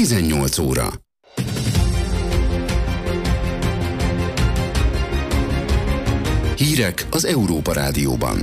18 óra. Hírek az Európa Rádióban.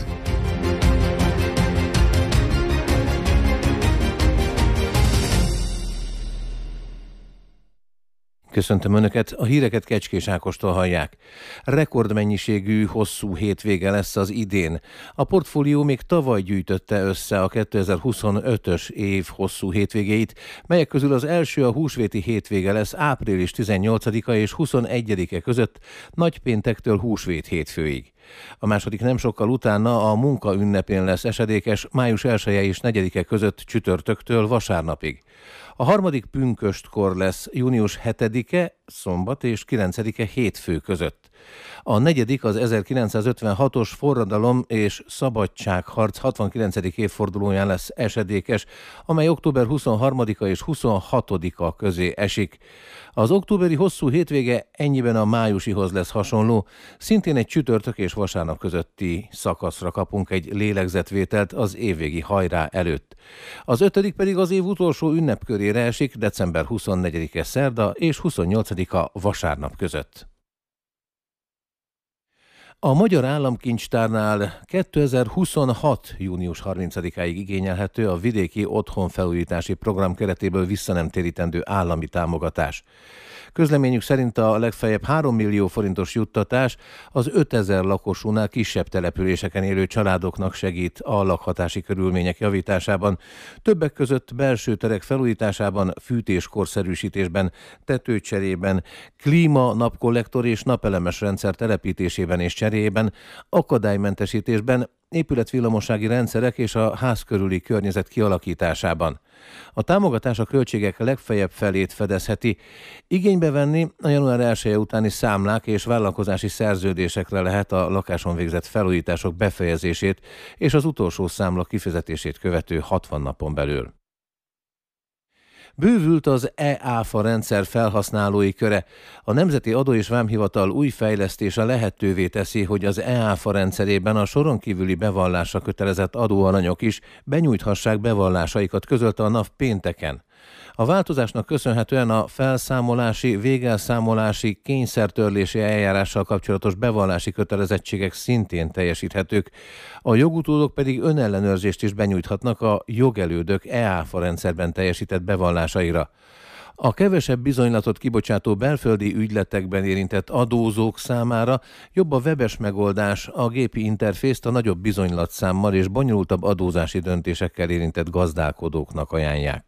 Köszöntöm Önöket, a híreket Kecskés Ákostól hallják. Rekordmennyiségű, hosszú hétvége lesz az idén. A portfólió még tavaly gyűjtötte össze a 2025-ös év hosszú hétvégéit, melyek közül az első a húsvéti hétvége lesz április 18-a és 21-e között, nagypéntektől húsvét hétfőig. A második nem sokkal utána a munka ünnepén lesz esedékes, május 1-e és 4-e között csütörtöktől vasárnapig. A harmadik pünköstkor lesz június 7-e, szombat és 9-e hétfő között. A negyedik az 1956-os forradalom és szabadságharc 69. évfordulóján lesz esedékes, amely október 23-a és 26-a közé esik. Az októberi hosszú hétvége ennyiben a májusihoz lesz hasonló, szintén egy csütörtök és vasárnap közötti szakaszra kapunk egy lélegzetvételt az évvégi hajrá előtt. Az ötödik pedig az év utolsó ünnepkörére esik, december 24-e szerda és 28-a vasárnap között. A Magyar Államkincstárnál 2026. június 30-áig igényelhető a vidéki otthonfelújítási program keretéből visszanemtérítendő állami támogatás. Közleményük szerint a legfeljebb 3 millió forintos juttatás az 5000 lakosúnál kisebb településeken élő családoknak segít a lakhatási körülmények javításában, többek között belső terek felújításában, fűtéskorszerűsítésben, tetőcserében, klíma, napkollektor és napelemes rendszer telepítésében és cseréjében, akadálymentesítésben, épületvillamossági rendszerek és a ház körüli környezet kialakításában. A támogatás a költségek legfeljebb felét fedezheti. Igénybe venni a január 1-e utáni számlák és vállalkozási szerződésekre lehet a lakáson végzett felújítások befejezését és az utolsó számla kifizetését követő 60 napon belül. Bővült az e-áfa rendszer felhasználói köre. A Nemzeti Adó és Vámhivatal új fejlesztése lehetővé teszi, hogy az e-áfa rendszerében a soron kívüli bevallásra kötelezett adóalanyok is benyújthassák bevallásaikat, közölte a NAV pénteken. A változásnak köszönhetően a felszámolási, végelszámolási, kényszertörlési eljárással kapcsolatos bevallási kötelezettségek szintén teljesíthetők, a jogutódok pedig önellenőrzést is benyújthatnak a jogelődök e-áfa rendszerben teljesített bevallásaira. A kevesebb bizonylatot kibocsátó belföldi ügyletekben érintett adózók számára jobb a webes megoldás, a gépi interfészt a nagyobb bizonylatszámmal és bonyolultabb adózási döntésekkel érintett gazdálkodóknak ajánlják.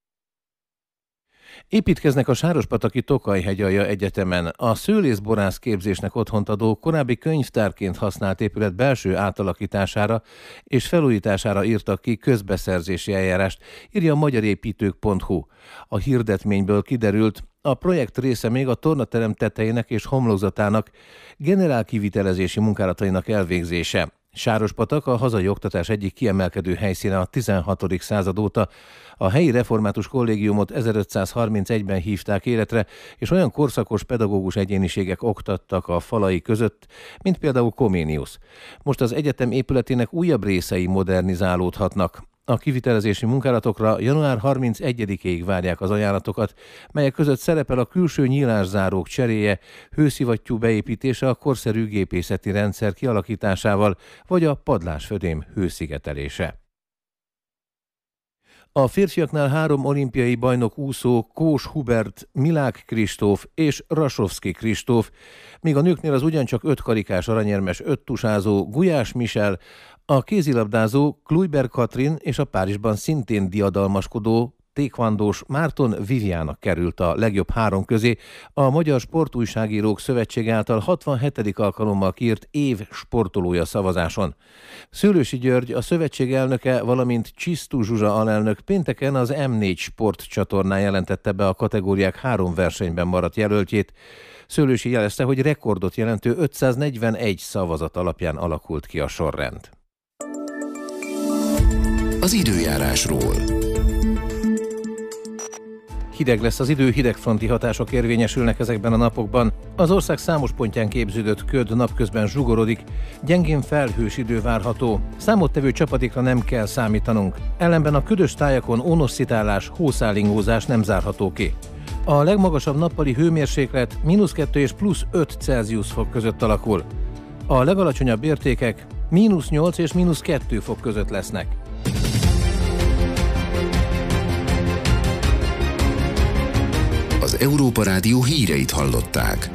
Építkeznek a Sárospataki Tokaj-hegyalja Egyetemen. A szőlészborász képzésnek otthont adó, korábbi könyvtárként használt épület belső átalakítására és felújítására írtak ki közbeszerzési eljárást, írja a magyarépítők.hu. A hirdetményből kiderült, a projekt része még a tornaterem tetejének és homlokzatának generálkivitelezési munkálatainak elvégzése. Sárospatak a hazai oktatás egyik kiemelkedő helyszíne a 16. század óta. A helyi református kollégiumot 1531-ben hívták életre, és olyan korszakos pedagógus egyéniségek oktattak a falai között, mint például Comenius. Most az egyetem épületének újabb részei modernizálódhatnak. A kivitelezési munkálatokra január 31-ig várják az ajánlatokat, melyek között szerepel a külső nyílászárók cseréje, hőszivattyú beépítése a korszerű gépészeti rendszer kialakításával, vagy a padlásfödém hőszigetelése. A férfiaknál 3 olimpiai bajnok úszó, Kós Hubert, Milák Kristóf és Rasovszki Kristóf, míg a nőknél az ugyancsak 5 karikás aranyérmes 5 tusázó Gulyás Michel, a kézilabdázó Kluiber Katrin és a Párizsban szintén diadalmaskodó taekwondós Márton Viviának került a legjobb 3 közé a Magyar Sportújságírók Szövetség által 67. alkalommal kiírt év sportolója szavazáson. Szőlősi György, a szövetség elnöke, valamint Csisztú Zsuzsa alelnök pénteken az M4 Sport csatornán jelentette be a kategóriák 3 versenyben maradt jelöltjét. Szőlősi jelezte, hogy rekordot jelentő 541 szavazat alapján alakult ki a sorrend. Az időjárásról. Hideg lesz az idő, hidegfronti hatások érvényesülnek ezekben a napokban. Az ország számos pontján képződött köd napközben zsugorodik, gyengén felhős idő várható. Számottevő csapadékra nem kell számítanunk. Ellenben a ködös tájakon ónosszitálás, hószálingózás nem zárható ki. A legmagasabb nappali hőmérséklet -2 és +5 Celsius fok között alakul. A legalacsonyabb értékek -8 és -2 fok között lesznek. Az Európa Rádió híreit hallották.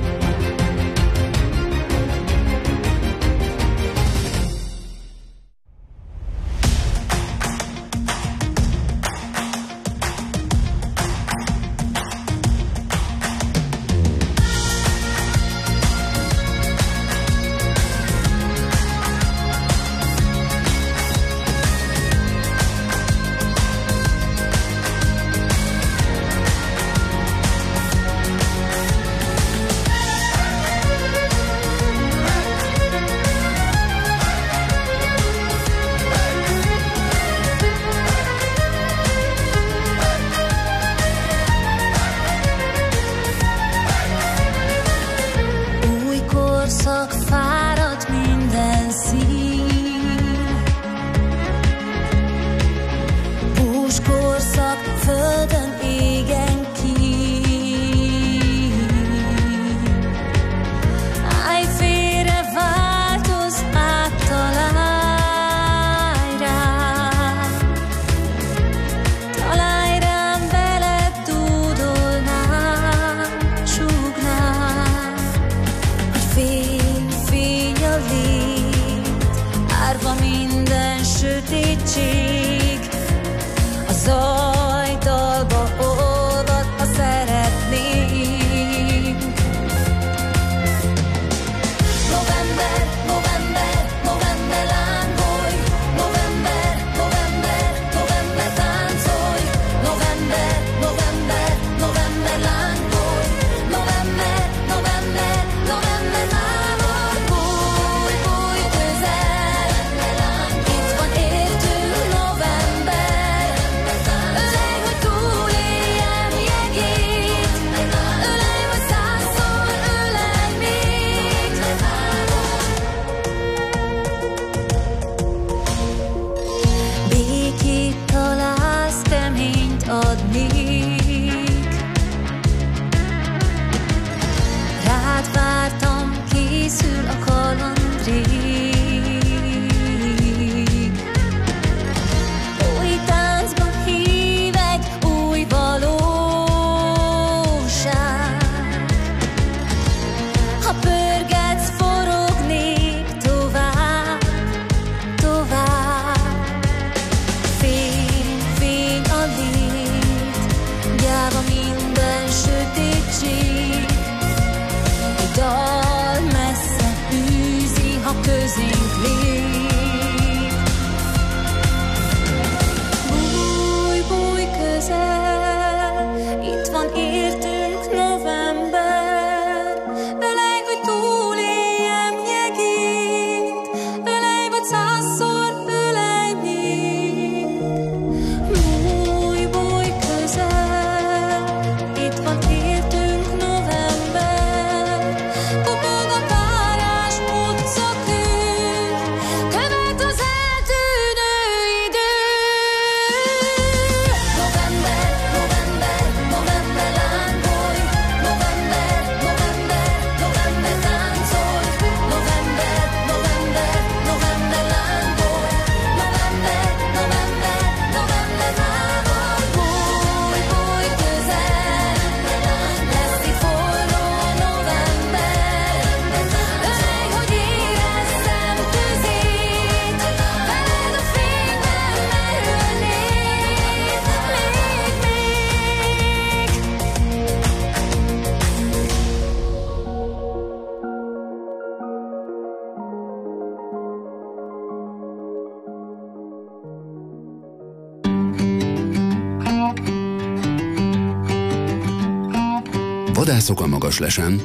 Vadászok a Magaslesen,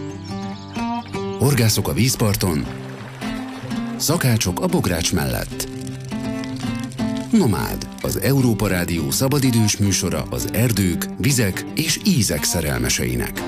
horgászok a vízparton, szakácsok a bogrács mellett. Nomád, az Európa Rádió szabadidős műsora az erdők, vizek és ízek szerelmeseinek.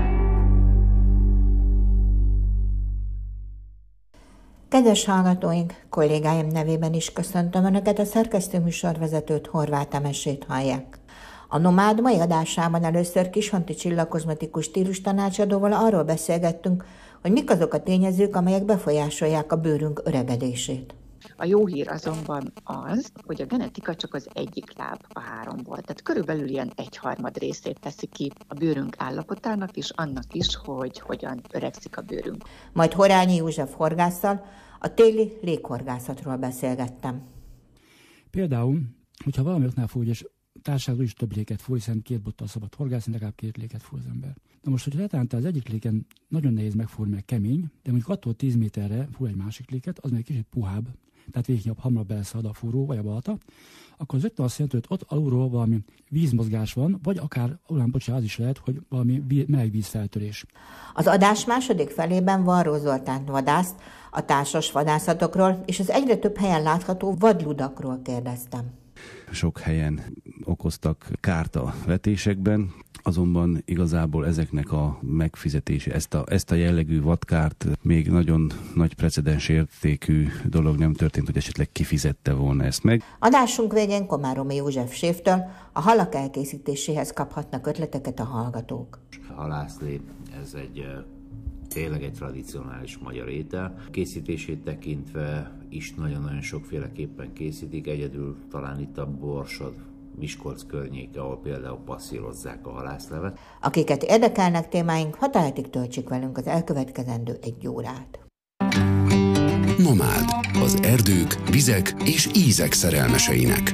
Kedves hallgatóink, kollégáim nevében is köszöntöm Önöket, a szerkesztőműsorvezetőt, Horváth Emesét hallják. A Nomád mai adásában először Kishonti Csilla kozmetikus stílustanácsadóval arról beszélgettünk, hogy mik azok a tényezők, amelyek befolyásolják a bőrünk öregedését. A jó hír azonban az, hogy a genetika csak az egyik láb a háromból. Tehát körülbelül ilyen 1/3 részét teszi ki a bőrünk állapotának, és annak is, hogy hogyan öregszik a bőrünk. Majd Horányi József horgásszal a téli léghorgászatról beszélgettem. Például, hogyha valami oknál fog, és társaságról is több léket fúr, hiszen 2 bottal szabad horgászni, legalább 2 léket fúr az ember. Na most, hogyha letántá az egyik léken nagyon nehéz megfúrni, meg kemény, de mondjuk attól 10 méterre fúr egy másik léket, az még kicsit puhább, tehát vékonyabb, hamarabb beleszalad a fúró vagy a balta, akkor az rögtön azt jelenti, hogy ott alulról valami vízmozgás van, vagy akár az is lehet, hogy valami meleg vízfeltörés. Az adás második felében Varró Zoltán vadászt a társas vadászatokról és az egyre több helyen látható vadludakról kérdeztem. Sok helyen okoztak kárt a vetésekben, azonban igazából ezeknek a megfizetése, ezt a jellegű vadkárt még nagyon nagy precedens értékű dolog nem történt, hogy esetleg kifizette volna ezt meg. Adásunk végén Komáromi József séftől a halak elkészítéséhez kaphatnak ötleteket a hallgatók. A halászlé, ez tényleg egy tradicionális magyar étel. Készítését tekintve is nagyon-nagyon sokféleképpen készítik, egyedül talán itt a Borsod, Miskolc környéke, ahol például passzírozzák a halászlevet. Akiket érdekelnek témáink, ha tehetik, töltsék velünk az elkövetkezendő 1 órát. Nomád, az erdők, vizek és ízek szerelmeseinek.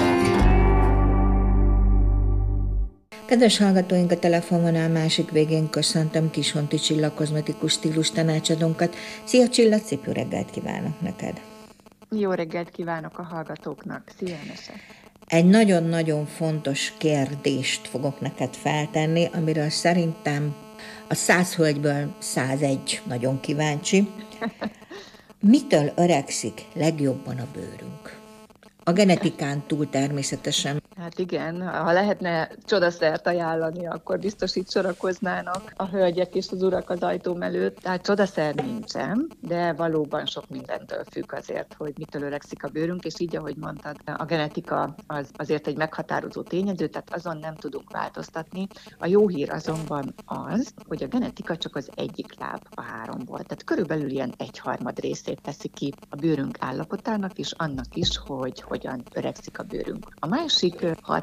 Kedves hallgatóink, a telefonvonal másik végén köszöntöm Kishonti Csilla kozmetikus stílustanácsadónkat. Szia Csilla, szép jó reggelt kívánok neked! Jó reggelt kívánok a hallgatóknak! Szia Emese! Egy nagyon-nagyon fontos kérdést fogok neked feltenni, amiről szerintem a 100 hölgyből 101 nagyon kíváncsi. Mitől öregszik legjobban a bőrünk? A genetikán túl természetesen. Hát igen, ha lehetne csodaszert ajánlani, akkor biztos itt sorakoznának a hölgyek és az urak az ajtóm előtt. Tehát csodaszer nincsen, de valóban sok mindentől függ azért, hogy mitől öregszik a bőrünk, és így, ahogy mondtad, a genetika az azért egy meghatározó tényező, tehát azon nem tudunk változtatni. A jó hír azonban az, hogy a genetika csak az egyik láb a háromból. Tehát körülbelül ilyen 1/3 részét teszi ki a bőrünk állapotának, és annak is, hogy hogyan öregszik a bőrünk. A másik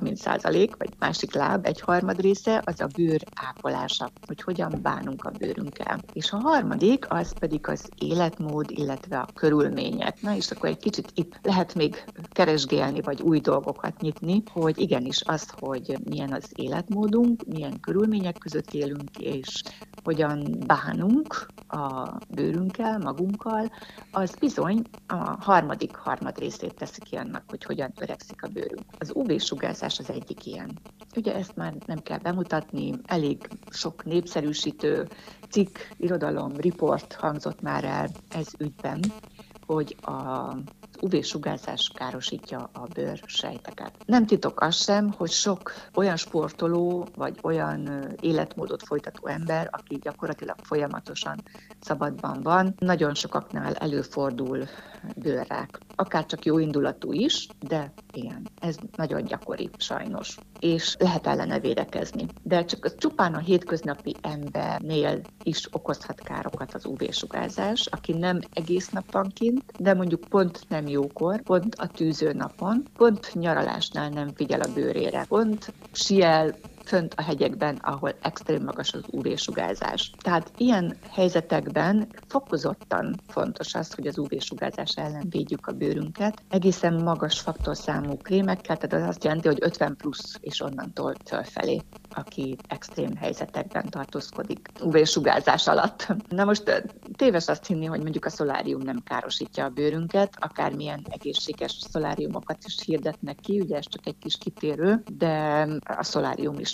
30% vagy másik láb 1/3 része az a bőr ápolása, hogy hogyan bánunk a bőrünkkel. És a harmadik az pedig az életmód, illetve a körülmények. Na és akkor egy kicsit itt lehet még keresgélni, vagy új dolgokat nyitni, hogy igenis az, hogy milyen az életmódunk, milyen körülmények között élünk, és hogyan bánunk a bőrünkkel, magunkkal, az bizony a harmadik részét teszi ki annak, hogy hogyan öregszik a bőrünk. Az UV-sugárzás az egyik ilyen. Ugye ezt már nem kell bemutatni, elég sok népszerűsítő cikk, irodalom, riport hangzott már el ez ügyben, hogy a UV-sugárzás károsítja a bőrsejteket. Nem titok az sem, hogy sok olyan sportoló, vagy olyan életmódot folytató ember, aki gyakorlatilag folyamatosan szabadban van, nagyon sokaknál előfordul bőrrák. Akár csak jó indulatú is, de ilyen. Ez nagyon gyakori, sajnos. És lehet ellene védekezni. De csak csupán a hétköznapi embernél is okozhat károkat az UV-sugárzás, aki nem egész nap van kint, de mondjuk pont nem jókor, pont a tűző napon, pont nyaralásnál nem figyel a bőrére, pont siel fönt a hegyekben, ahol extrém magas az UV-sugárzás. Tehát ilyen helyzetekben fokozottan fontos az, hogy az UV-sugárzás ellen védjük a bőrünket. Egészen magas faktorszámú krémekkel, tehát az azt jelenti, hogy 50 plusz és onnantól fölfelé, aki extrém helyzetekben tartózkodik UV-sugárzás alatt. Na most téves azt hinni, hogy mondjuk a szolárium nem károsítja a bőrünket, akármilyen egészséges szoláriumokat is hirdetnek ki, ugye ez csak egy kis kitérő, de a szolárium is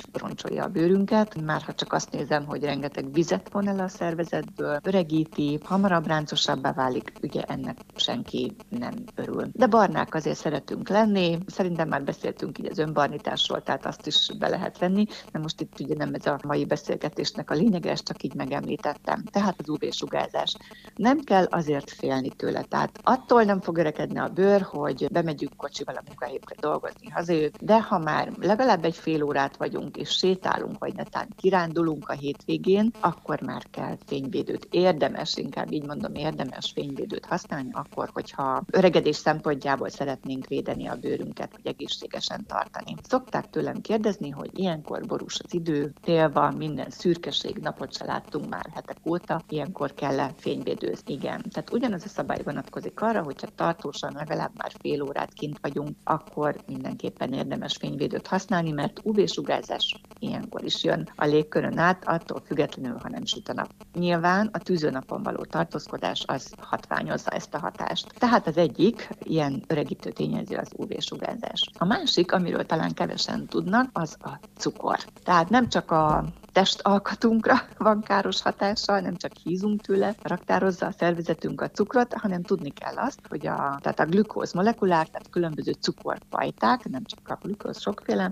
roncsolja a bőrünket. Már ha csak azt nézem, hogy rengeteg vizet von el a szervezetből, öregíti, hamarabb ráncosabbá válik, ugye ennek senki nem örül. De barnák azért szeretünk lenni, szerintem már beszéltünk így az önbarnításról, tehát azt is be lehet venni, de most itt ugye nem ez a mai beszélgetésnek a lényege, ezt csak így megemlítettem. Tehát az UV-sugárzás. Nem kell azért félni tőle, tehát attól nem fog öregedni a bőr, hogy bemegyünk kocsival a munkahelyükre dolgozni, hazajövünk, de ha már legalább egy fél órát vagyunk, és sétálunk, vagy netán kirándulunk a hétvégén, akkor már kell fényvédőt. Érdemes, inkább így mondom, érdemes fényvédőt használni, akkor, hogyha öregedés szempontjából szeretnénk védeni a bőrünket, vagy egészségesen tartani. Szokták tőlem kérdezni, hogy ilyenkor borús az idő, tél van, minden szürkeség, napot se láttunk már hetek óta, ilyenkor kell fényvédőzni. Igen, tehát ugyanaz a szabály vonatkozik arra, hogyha tartósan legalább már fél órát kint vagyunk, akkor mindenképpen érdemes fényvédőt használni, mert UV-sugárzás ilyenkor is jön a légkörön át, attól függetlenül, ha nem süt a nap. Nyilván a tűzőnapon való tartózkodás az hatványozza ezt a hatást. Tehát az egyik ilyen öregítő tényező az UV-sugárzás. A másik, amiről talán kevesen tudnak, az a cukor. Tehát nem csak a testalkatunkra van káros hatással, nem csak hízunk tőle, raktározza a szervezetünk a cukrot, hanem tudni kell azt, hogy tehát a glükóz molekulák, tehát különböző cukorfajták, nem csak a glükóz sokféle,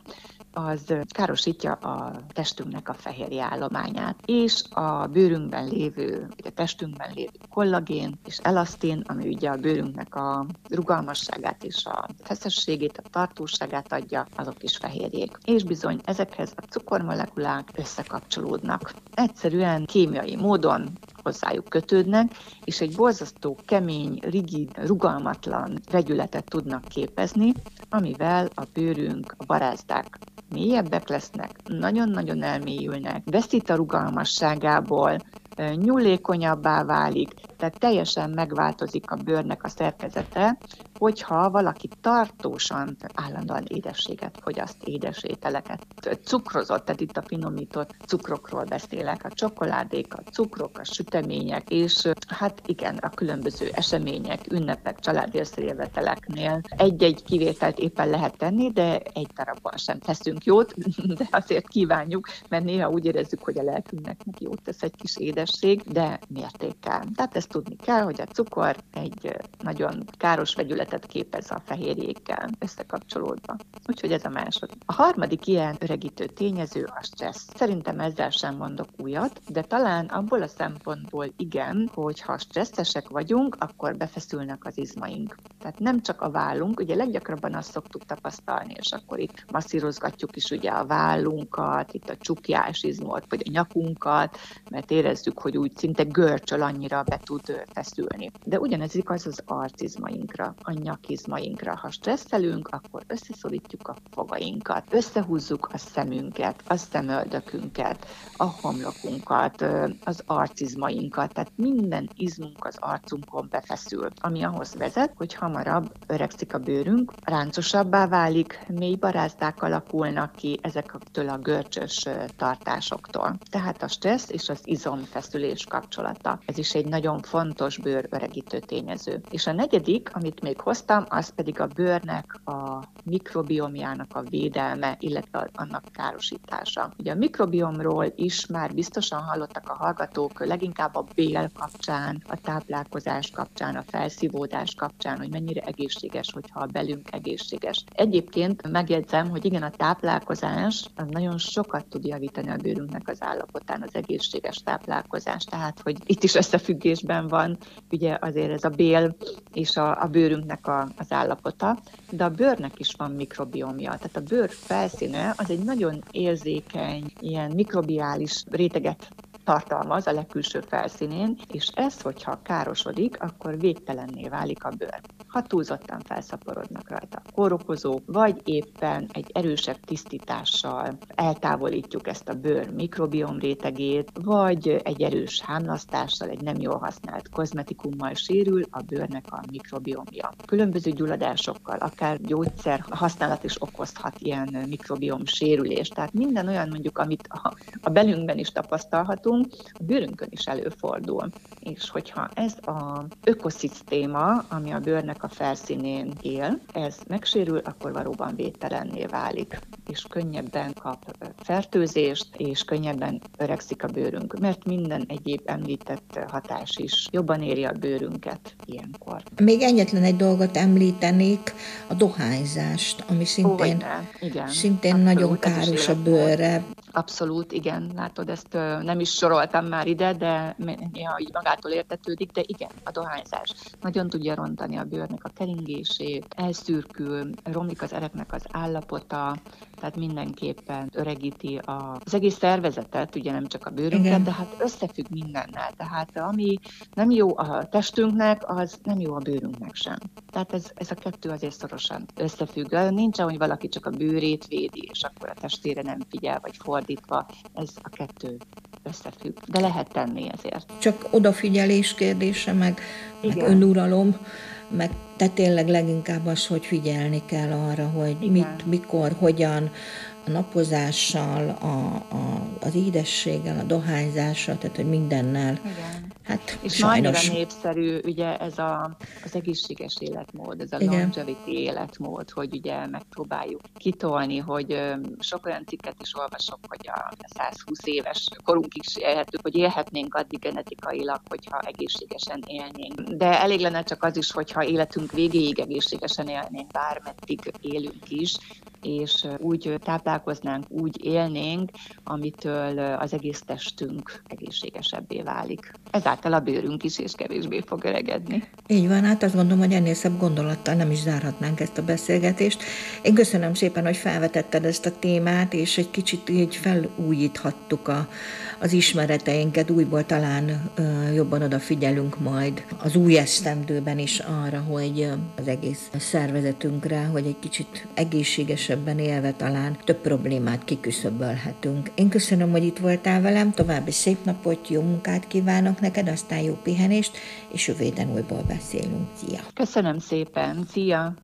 az károsítja a testünknek a fehérje állományát, és a bőrünkben lévő, vagy a testünkben lévő kollagén és elasztin, ami ugye a bőrünknek a rugalmasságát és a feszességét, a tartóságát adja, azok is fehérjék. És bizony ezekhez a cukormolekulák összekapcsolódnak. Egyszerűen kémiai módon hozzájuk kötődnek, és egy borzasztó kemény, rigid, rugalmatlan vegyületet tudnak képezni, amivel a bőrünk, a barázdák mélyebbek lesznek, nagyon-nagyon elmélyülnek, veszít a rugalmasságából, nyúlékonyabbá válik, tehát teljesen megváltozik a bőrnek a szerkezete, hogyha valaki tartósan, állandóan édességet fogyaszt, édes ételeket, cukrozott, tehát itt a finomított cukrokról beszélek, a csokoládék, a cukrok, a sütemények, és hát igen, a különböző események, ünnepek, családi összejöveteleknél egy-egy kivételt éppen lehet tenni, de egy darabban sem teszünk jót, de azért kívánjuk, mert néha úgy érezzük, hogy a lelkünknek neki jót tesz egy kis édesség, de mértékkel. Tehát ezt tudni kell, hogy a cukor egy nagyon káros vegyületet képez a fehérjékkel összekapcsolódva. Úgyhogy ez a második. A harmadik ilyen öregítő tényező a stressz. Szerintem ezzel sem mondok újat, de talán abból a szempontból igen, hogy ha stresszesek vagyunk, akkor befeszülnek az izmaink. Tehát nem csak a vállunk, ugye leggyakrabban azt szoktuk tapasztalni, és akkor itt masszírozgatjuk is ugye a vállunkat, itt a csukjás izmot, vagy a nyakunkat, mert érezzük, hogy úgy szinte görcsöl, annyira be tud feszülni. De ugyanez igaz az arcizmainkra, a nyakizmainkra. Ha stresszelünk, akkor összeszorítjuk a fogainkat, összehúzzuk a szemünket, a szemöldökünket, a homlokunkat, az arcizmainkat, tehát minden izmunk az arcunkon befeszül, ami ahhoz vezet, hogy hamarabb öregszik a bőrünk, ráncosabbá válik, mély barázdák alakulnak ki ezektől a görcsös tartásoktól. Tehát a stressz és az izomfeszülés kapcsolata. Ez is egy nagyon fontos bőröregítő tényező. És a negyedik, amit még hoztam, az pedig a bőrnek a mikrobiomjának a védelme, illetve annak károsítása. Ugye a mikrobiomról is már biztosan hallottak a hallgatók, leginkább a bél kapcsán, a táplálkozás kapcsán, a felszívódás kapcsán, hogy mennyire egészséges, hogyha a belünk egészséges. Egyébként megjegyzem, hogy igen, a táplálkozás az nagyon sokat tud javítani a bőrünknek az állapotán, az egészséges táplálkozás. Tehát, hogy itt is összefüggésben van, ugye azért ez a bél és a bőrünknek az állapota, de a bőrnek is van mikrobiomja. Tehát a bőr felszíne az egy nagyon érzékeny, ilyen mikrobiális réteget tartalmaz a legkülső felszínén, és ez, hogyha károsodik, akkor végtelenné válik a bőr. Ha túlzottan felszaporodnak rajta kórokozók, vagy éppen egy erősebb tisztítással eltávolítjuk ezt a bőr mikrobiom rétegét, vagy egy erős hámlasztással, egy nem jól használt kozmetikummal sérül a bőrnek a mikrobiomja. Különböző gyulladásokkal, akár gyógyszer használat is okozhat ilyen mikrobiom sérülést. Tehát minden olyan mondjuk, amit a belünkben is tapasztalhatunk, a bőrünkön is előfordul. És hogyha ez az ökoszisztéma, ami a bőrnek a felszínén él, ez megsérül, akkor valóban védtelenné válik, és könnyebben kap fertőzést, és könnyebben öregszik a bőrünk, mert minden egyéb említett hatás is jobban éri a bőrünket ilyenkor. Még egyetlen egy dolgot említenék, a dohányzást, ami szintén nagyon káros a bőrre. Abszolút, igen, látod, ezt nem is soroltam már ide, de néha így magától értetődik, de igen, a dohányzás nagyon tudja rontani a bőrnek a keringését, elszürkül, romlik az ereknek az állapota, tehát mindenképpen öregíti az egész szervezetet, ugye nem csak a bőrünket, igen. De hát összefügg mindennel, tehát ami nem jó a testünknek, az nem jó a bőrünknek sem. Tehát ez a kettő azért szorosan összefügg. Nincs, hogy valaki csak a bőrét védi, és akkor a testére nem figyel, vagy fordítva, ez a kettő összefügg. De lehet tenni ezért. Csak odafigyelés kérdése, meg önuralom, meg te tényleg leginkább az, hogy figyelni kell arra, hogy mit, mikor, hogyan, a napozással, az édességgel, a dohányzással, tehát hogy mindennel. Igen. Hát és sajnos. Annyira népszerű ugye ez az egészséges életmód, ez a longevity életmód, hogy ugye megpróbáljuk kitolni, hogy sok olyan cikket is olvasok, hogy a 120 éves korunk is élhetünk, hogy élhetnénk addig genetikailag, hogyha egészségesen élnénk. De elég lenne csak az is, hogyha életünk végéig egészségesen élnénk, bármeddig élünk is, és úgy táplálkoznánk, úgy élnénk, amitől az egész testünk egészségesebbé válik. Ezáltal a bőrünk is és kevésbé fog öregedni. Így van, hát azt gondolom, hogy ennél szebb gondolattal nem is zárhatnánk ezt a beszélgetést. Én köszönöm szépen, hogy felvetetted ezt a témát, és egy kicsit így felújíthattuk az ismereteinket, újból talán jobban odafigyelünk majd az új esztendőben is arra, hogy az egész szervezetünkre, hogy egy kicsit egészségesebben élve talán több problémát kiküszöbölhetünk. Én köszönöm, hogy itt voltál velem, további szép napot, jó munkát kívánok neked, aztán jó pihenést, és jövő héten újból beszélünk. Szia! Köszönöm szépen, szia!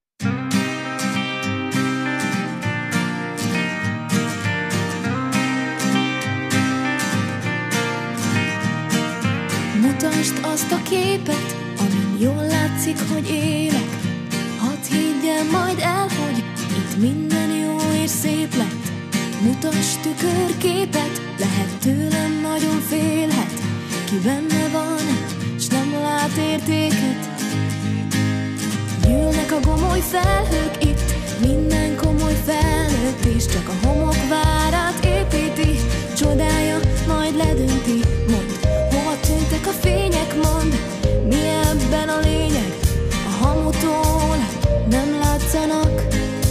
Mutasd azt a képet, amin jól látszik, hogy élek. Hadd higgyem majd el, hogy itt minden jó és szép lett. Mutasd tükörképet, lehet tőlem nagyon félhet. Ki benne van, s nem lát értéket. Gyűlnek a gomoly felhők itt, minden komoly felnőtt, és csak a homok várát építi. Csodája majd ledönti, mondd, hova tűntek a fények, mondd, mi ebben a lényeg? A hamutól nem látszanak,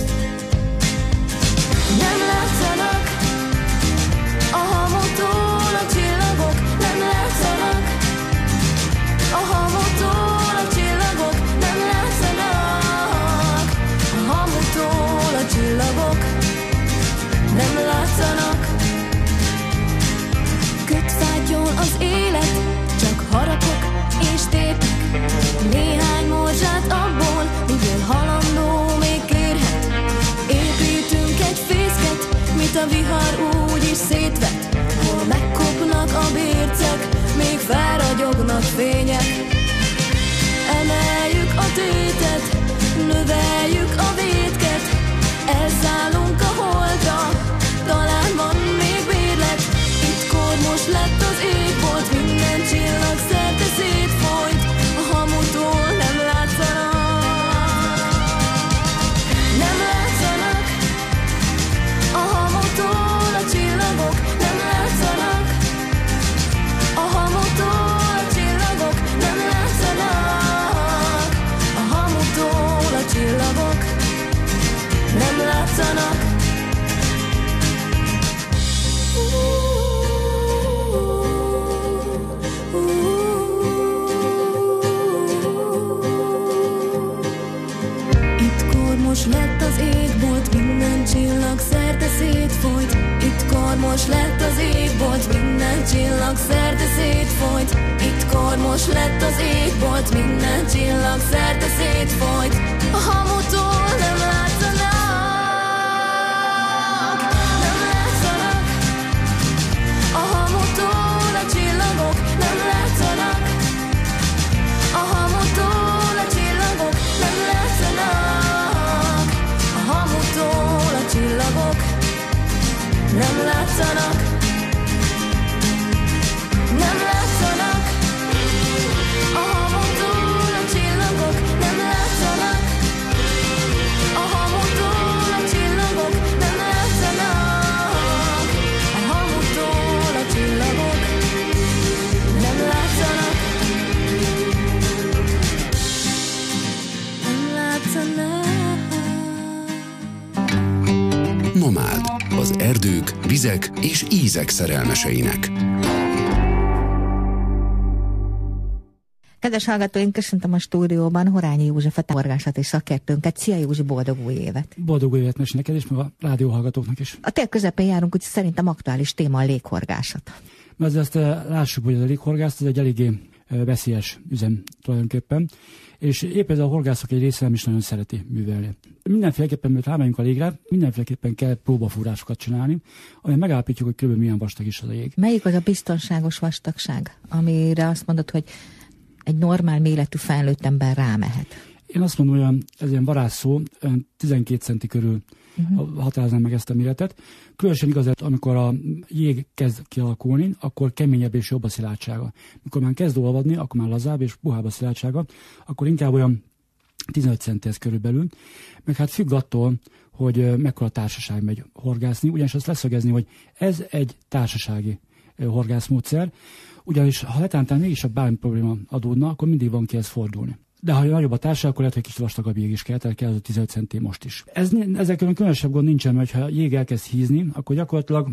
nem látszanak. A hamutól a csillagok nem látszanak, a hamutól a csillagok nem látszanak, a hamutól a csillagok nem látszanak. Kötfátyol az élet, csak harapok és tépek. Néhány morzsát abból, miből halandó még kérhet. Építünk egy fészket, mit a vihar úgy is szétvet. Hol megkopnak a bércek, még felragyognak fények. Emeljük a tétet, növeljük a vétket. Elszállunk a holdra, talán van még bérlet. Itt kormos lett az égbolt, minden csillag szerte szétfolyt. A hamutól nem látszanak, nem látszanak. A hamutól a csillagok nem látszanak, a hamutól a csillagok nem látszanak, a hamutól a csillagok nem látszanak. Kormos lett az égbolt, minden csillag szerte szétfolyt. Itt kormos lett az égbolt, minden csillag szerte szétfolyt. Itt kormos lett az égbolt, minden csillag szerte szétfolyt. A hamutól nem látszanak, nem látszanak. A hamutól a csillagok nem látszanak, a hamutól a csillagok nem látszanak. Nomád. Az erdők, vizek és ízek szerelmeseinek. Kedves hallgatóink, köszöntöm a stúdióban Horányi Józsefet, horgászati szakértőnket. Szia Józsi, boldog új évet! Boldog új évet mesélj neked is, meg a rádióhallgatóknak is. A tél közepén járunk, úgyhogy szerintem aktuális téma a léghorgászat. Mert ezt lássuk, hogy a léghorgászat egy eléggé veszélyes üzem tulajdonképpen, és épp ez a horgászok egy része nem is nagyon szereti művelni. Mindenféleképpen, mert rámegyünk a légre, mindenféleképpen kell próbafúrásokat csinálni, ami megállapítjuk, hogy kb. Milyen vastag is az a jég. Melyik az a biztonságos vastagság, amire azt mondod, hogy egy normál méretű felnőtt ember rámehet? Én azt mondom, hogy ez ilyen varázsszó, 12 centi körül határoznám meg ezt a méretet. Különösen igaz, amikor a jég kezd kialakulni, akkor keményebb és jobb a szilárdsága. Mikor már kezd olvadni, akkor már lazább és puhább a szilárdsága, akkor inkább olyan 15 centi ez körülbelül. Meg hát függ attól, hogy mekkora társaság megy horgászni, ugyanis azt leszögezni, hogy ez egy társasági horgászmódszer, ugyanis ha letántán mégis a bármi probléma adódna, akkor mindig van kihez fordulni. De ha nagyobb a társaság, akkor lehet, hogy kicsit vastagabb jég is kell, tehát kell az a 15 centi most is. Ezzel különösebb gond nincsen, mert ha a jég elkezd hízni, akkor gyakorlatilag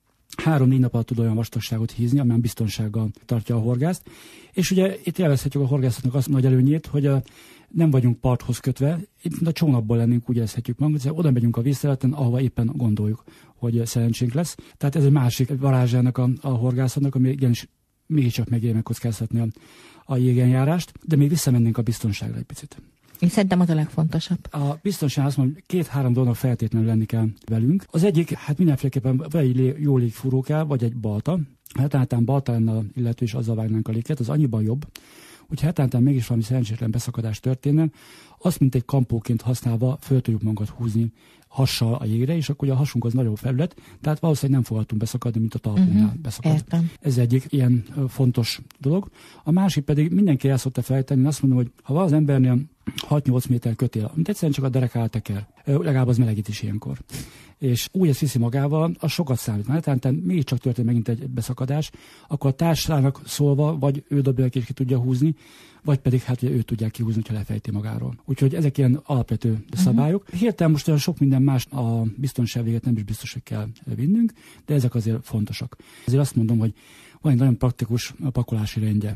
3-4 nap alatt tud olyan vastagságot hízni, amilyen biztonsággal tartja a horgászt. És ugye itt élvezhetjük a horgászatnak azt nagy előnyét, hogy nem vagyunk parthoz kötve, itt a csónakból lennénk, úgy érezhetjük magunkat, oda megyünk a vízterületen, ahova éppen gondoljuk, hogy szerencsénk lesz. Tehát ez egy másik varázsának a horgászatnak, ami igenis mégiscsak megéri megkockáztatni a jégenjárást, de még visszamennénk a biztonságra egy picit. Én szerintem az a legfontosabb. A biztonság azt mondom, hogy 2-3 dolognak feltétlenül lenni kell velünk. Az egyik, hát mindenféleképpen vagy egy jó légfúró kell, vagy egy balta. Hát általán balta lenne a illető, és azzal vágnánk a léget, az annyiban jobb, hogyha hetentán mégis valami szerencsétlen beszakadás történne, azt mint egy kampóként használva föl tudjuk magunkat húzni hassal a jégre, és akkor ugye a hasunk az nagyobb felület, tehát valószínűleg nem fogadtunk beszakadni, mint a talpunknál beszakad. Értem. Ez egyik ilyen fontos dolog. A másik pedig mindenki el szokta fejteni, én azt mondom, hogy ha van az embernél 6-8 méter kötél, amit egyszerűen csak a derekál teker, legalább az melegít is ilyenkor. És úgy ezt viszi magával, az sokat számít. Mert tehát mégiscsak történt megint egy beszakadás, akkor a társának szólva, vagy ő dobja ki, és ki tudja húzni, vagy pedig hát ugye ő tudják kihúzni, ha lefejti magáról. Úgyhogy ezek ilyen alapvető szabályok. Hirtelen most olyan sok minden más a biztonság véget nem is biztos, hogy kell vinnünk, de ezek azért fontosak. Ezért azt mondom, hogy van egy nagyon praktikus pakolási rendje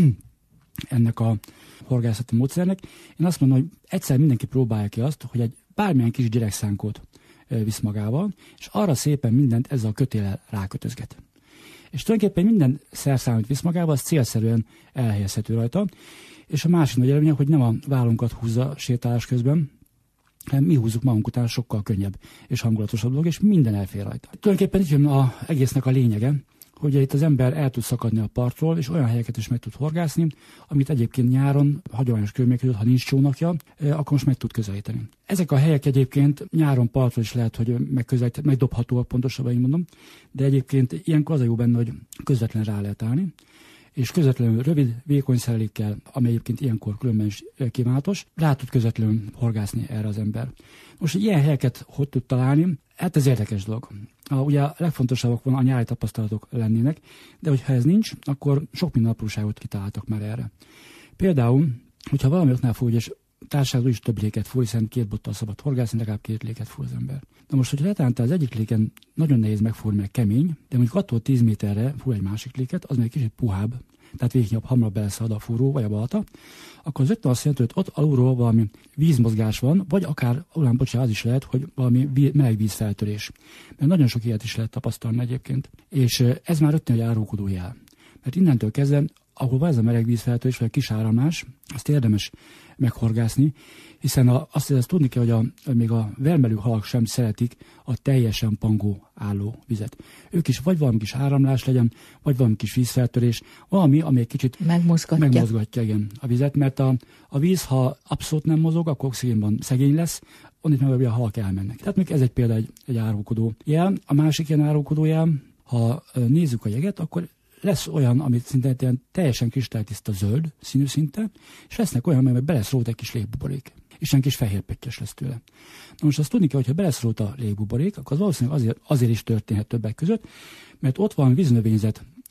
ennek a horgászati módszernek. Én azt mondom, hogy egyszer mindenki próbálja ki azt, hogy egy bármilyen kis gyerekszánkót visz magával, és arra szépen mindent ezzel a kötéllel rákötözget. És tulajdonképpen minden szerszámot visz magával, az célszerűen elhelyezhető rajta, és a másik nagy előnye, hogy nem a vállunkat húzza sétálás közben, hanem mi húzzuk magunk után, sokkal könnyebb és hangulatosabb dolog, és minden elfér rajta. Tulajdonképpen itt jön az egésznek a lényege, hogy itt az ember el tud szakadni a partról, és olyan helyeket is meg tud horgászni, amit egyébként nyáron, hagyományos körülmények között, ha nincs csónakja, akkor most meg tud közelíteni. Ezek a helyek egyébként nyáron partról is lehet, hogy megdobhatóak, pontosabban így mondom, de egyébként ilyenkor az a jó benne, hogy közvetlen rá lehet állni, és közvetlenül rövid, vékony szerelékkel, amely egyébként ilyenkor különben is kívánatos, rá tud közvetlenül horgászni erre az ember. Most ilyen helyeket hogy tud találni? Hát ez érdekes dolog. Ugye a legfontosabbak van a nyári tapasztalatok lennének, de hogyha ez nincs, akkor sok minden apróságot kitaláltak már erre. Például, hogyha valami oknál fog, és társaságban is több léket fúr, hiszen 2 bottal szabad horgászni, legalább 2 léket fúr az ember. Na most, hogyha letántál az egyik léken, nagyon nehéz megfúrni, meg kemény, de mondjuk attól 10 méterre fúr egy másik léket, az még kicsit puhább, tehát végnyabb, hamarabb beleszalad a fúró vagy a balta, akkor az ötten azt jelenti, hogy ott alulról valami vízmozgás van, vagy akár, az is lehet, hogy valami meleg vízfeltörés. Mert nagyon sok ilyet is lehet tapasztalni egyébként. És ez már rögtön egy árulkodó jel. Mert innentől kezdve, ahol van ez a meleg vízfeltörés, vagy a kis áramlás, azt érdemes meghorgászni, hiszen azt tudni kell, hogy még a vermelő halak sem szeretik a teljesen pangó álló vizet. Ők is vagy valami kis áramlás legyen, vagy valami kis vízfeltörés, valami, ami egy kicsit megmozgatja igen, a vizet, mert a víz, ha abszolút nem mozog, akkor oxigénban szegény lesz, onnit meg a halak elmennek. Tehát még ez egy példa egy árulkodó jel. A másik ilyen árulkodó jel, ha nézzük a jeget, akkor lesz olyan, amit szinte ilyen teljesen kristálytiszta zöld színű szinte, és lesznek olyan, amelyben beleszólt egy kis légbuborék. És ilyen kis fehérpöttyös lesz tőle. Na most azt tudni kell, hogyha beleszólt a légbuborék, akkor az valószínűleg azért is történhet többek között, mert ott van víznövényzet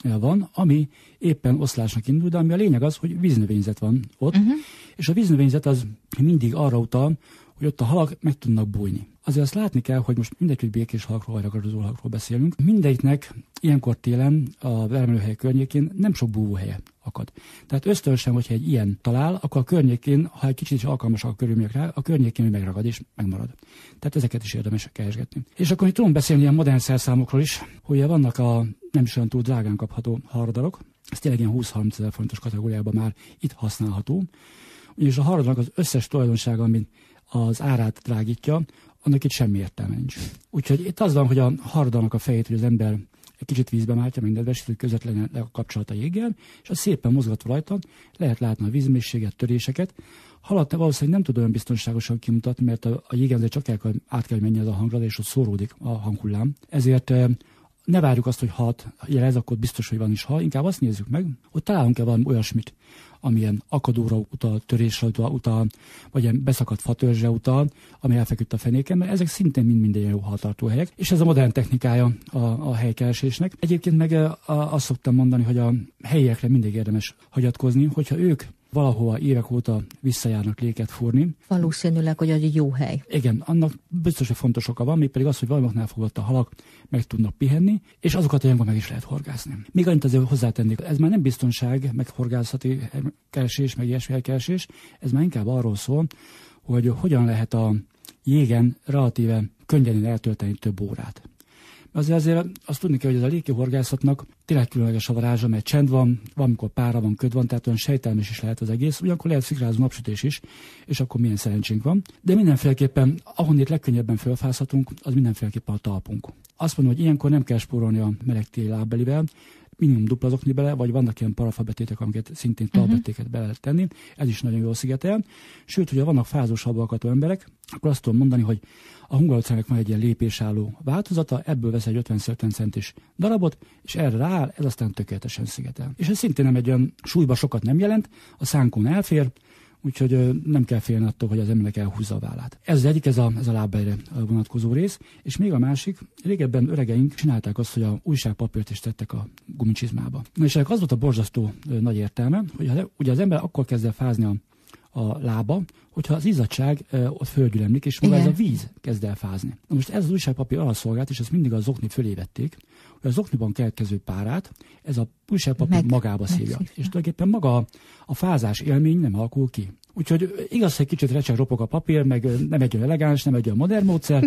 van, ami éppen oszlásnak indul, de ami a lényeg az, hogy víznövényzet van ott, és a víznövényzet az mindig arra utal, hogy ott a halak meg tudnak bújni. Azért azt látni kell, hogy most mindegy, hogy békés halakról vagy ragadozó halakról beszélünk. Mindegyiknek ilyenkor télen a vermelőhely környékén nem sok búvóhelye akad. Tehát ösztönösen, hogyha egy ilyen talál, akkor a környékén, ha egy kicsit is alkalmasak a körülmények rá, a környékén megragad és megmarad. Tehát ezeket is érdemes keresgetni. És akkor itt tudunk beszélni ilyen modern szerszámokról is, hogy vannak a nem is olyan túl drágán kapható haradarok. Ez tényleg ilyen 20-30 ezer forintos kategóriában már itt használható. Ugyanis a haradarnak az összes tulajdonsága, amit az árát drágítja, annak itt semmi értelme nincs. Úgyhogy itt az van, hogy a haradarnak a fejét, hogy az ember egy kicsit vízbe mártja, meg nedvesít, hogy közvetlenül a kapcsolat a jéggel, és az szépen mozgatva rajta, lehet látni a vízmélységet, töréseket. Halat valószínűleg nem tud olyan biztonságosan kimutatni, mert a jégen azért csak át kell menni ez a hangra, és ott szóródik a hanghullám. Ezért ne várjuk azt, hogy halat jelez, akkor biztos, hogy van is hal, inkább azt nézzük meg, hogy találunk-e valami olyasmit, amilyen akadóra utal, törésre utal, vagy ilyen beszakadt fatörzsre utal, ami elfeküdt a fenéken, mert ezek szintén mind jó haltartó helyek, és ez a modern technikája a helykeresésnek. Egyébként meg azt szoktam mondani, hogy a helyiekre mindig érdemes hagyatkozni, hogyha ők valahova évek óta visszajárnak léket fúrni. Valószínűleg, hogy az egy jó hely. Igen, annak biztos, hogy fontos oka van, mégpedig az, hogy valamiknál fogott a halak meg tudnak pihenni, és azokat olyankor meg is lehet horgászni. Még annyit azért hozzátennék, ez már nem biztonság, meg horgászati keresés, meg ilyesmi keresés, ez már inkább arról szól, hogy hogyan lehet a jégen relatíve könnyen eltölteni több órát. Azért azt tudni kell, hogy ez a légi horgászatnak tényleg különleges a varázsa, mert csend van, valamikor pára van, köd van, tehát olyan sejtelmes is lehet az egész, ugyanakkor lehet szikrázó napsütés is, és akkor milyen szerencsénk van. De mindenféleképpen, ahonnét legkönnyebben felfázhatunk, az mindenféleképpen a talpunk. Azt mondom, hogy ilyenkor nem kell spórolni a meleg téli lábbelivel, minimum dupla zokni bele, vagy vannak ilyen parafabetétek, amiket szintén talbetéket bele lehet tenni, ez is nagyon jól szigetel. Sőt, hogyha vannak fázós habbalkató emberek, akkor azt tudom mondani, hogy a hungarocának van egy ilyen lépésálló változata, ebből vesz egy 50-50 centis darabot, és erre rááll, ez aztán tökéletesen szigetel. És ez szintén nem egy olyan súlyba sokat nem jelent, a szánkón elfér, úgyhogy nem kell félni attól, hogy az emberek elhúzza a vállát. Ez az egyik, ez a lábbelyre vonatkozó rész, és még a másik, régebben öregeink csinálták azt, hogy a újságpapírt is tettek a gumicsizmába. Na és ennek az volt a borzasztó nagy értelme, hogy ugye az ember akkor kezd el fázni a lába, hogyha az izzadság ott földgyülemlik, és maga ez a víz kezd el fázni. Na most ez az újságpapír arra szolgált, és ezt mindig a zokni fölé vették, hogy a zokniban keletkező párát ez a újságpapír magába szívja. És tulajdonképpen maga a fázás élmény nem alakul ki. Úgyhogy igaz, hogy kicsit recseg ropog a papír, meg nem egy olyan elegáns, nem egy olyan modern módszer,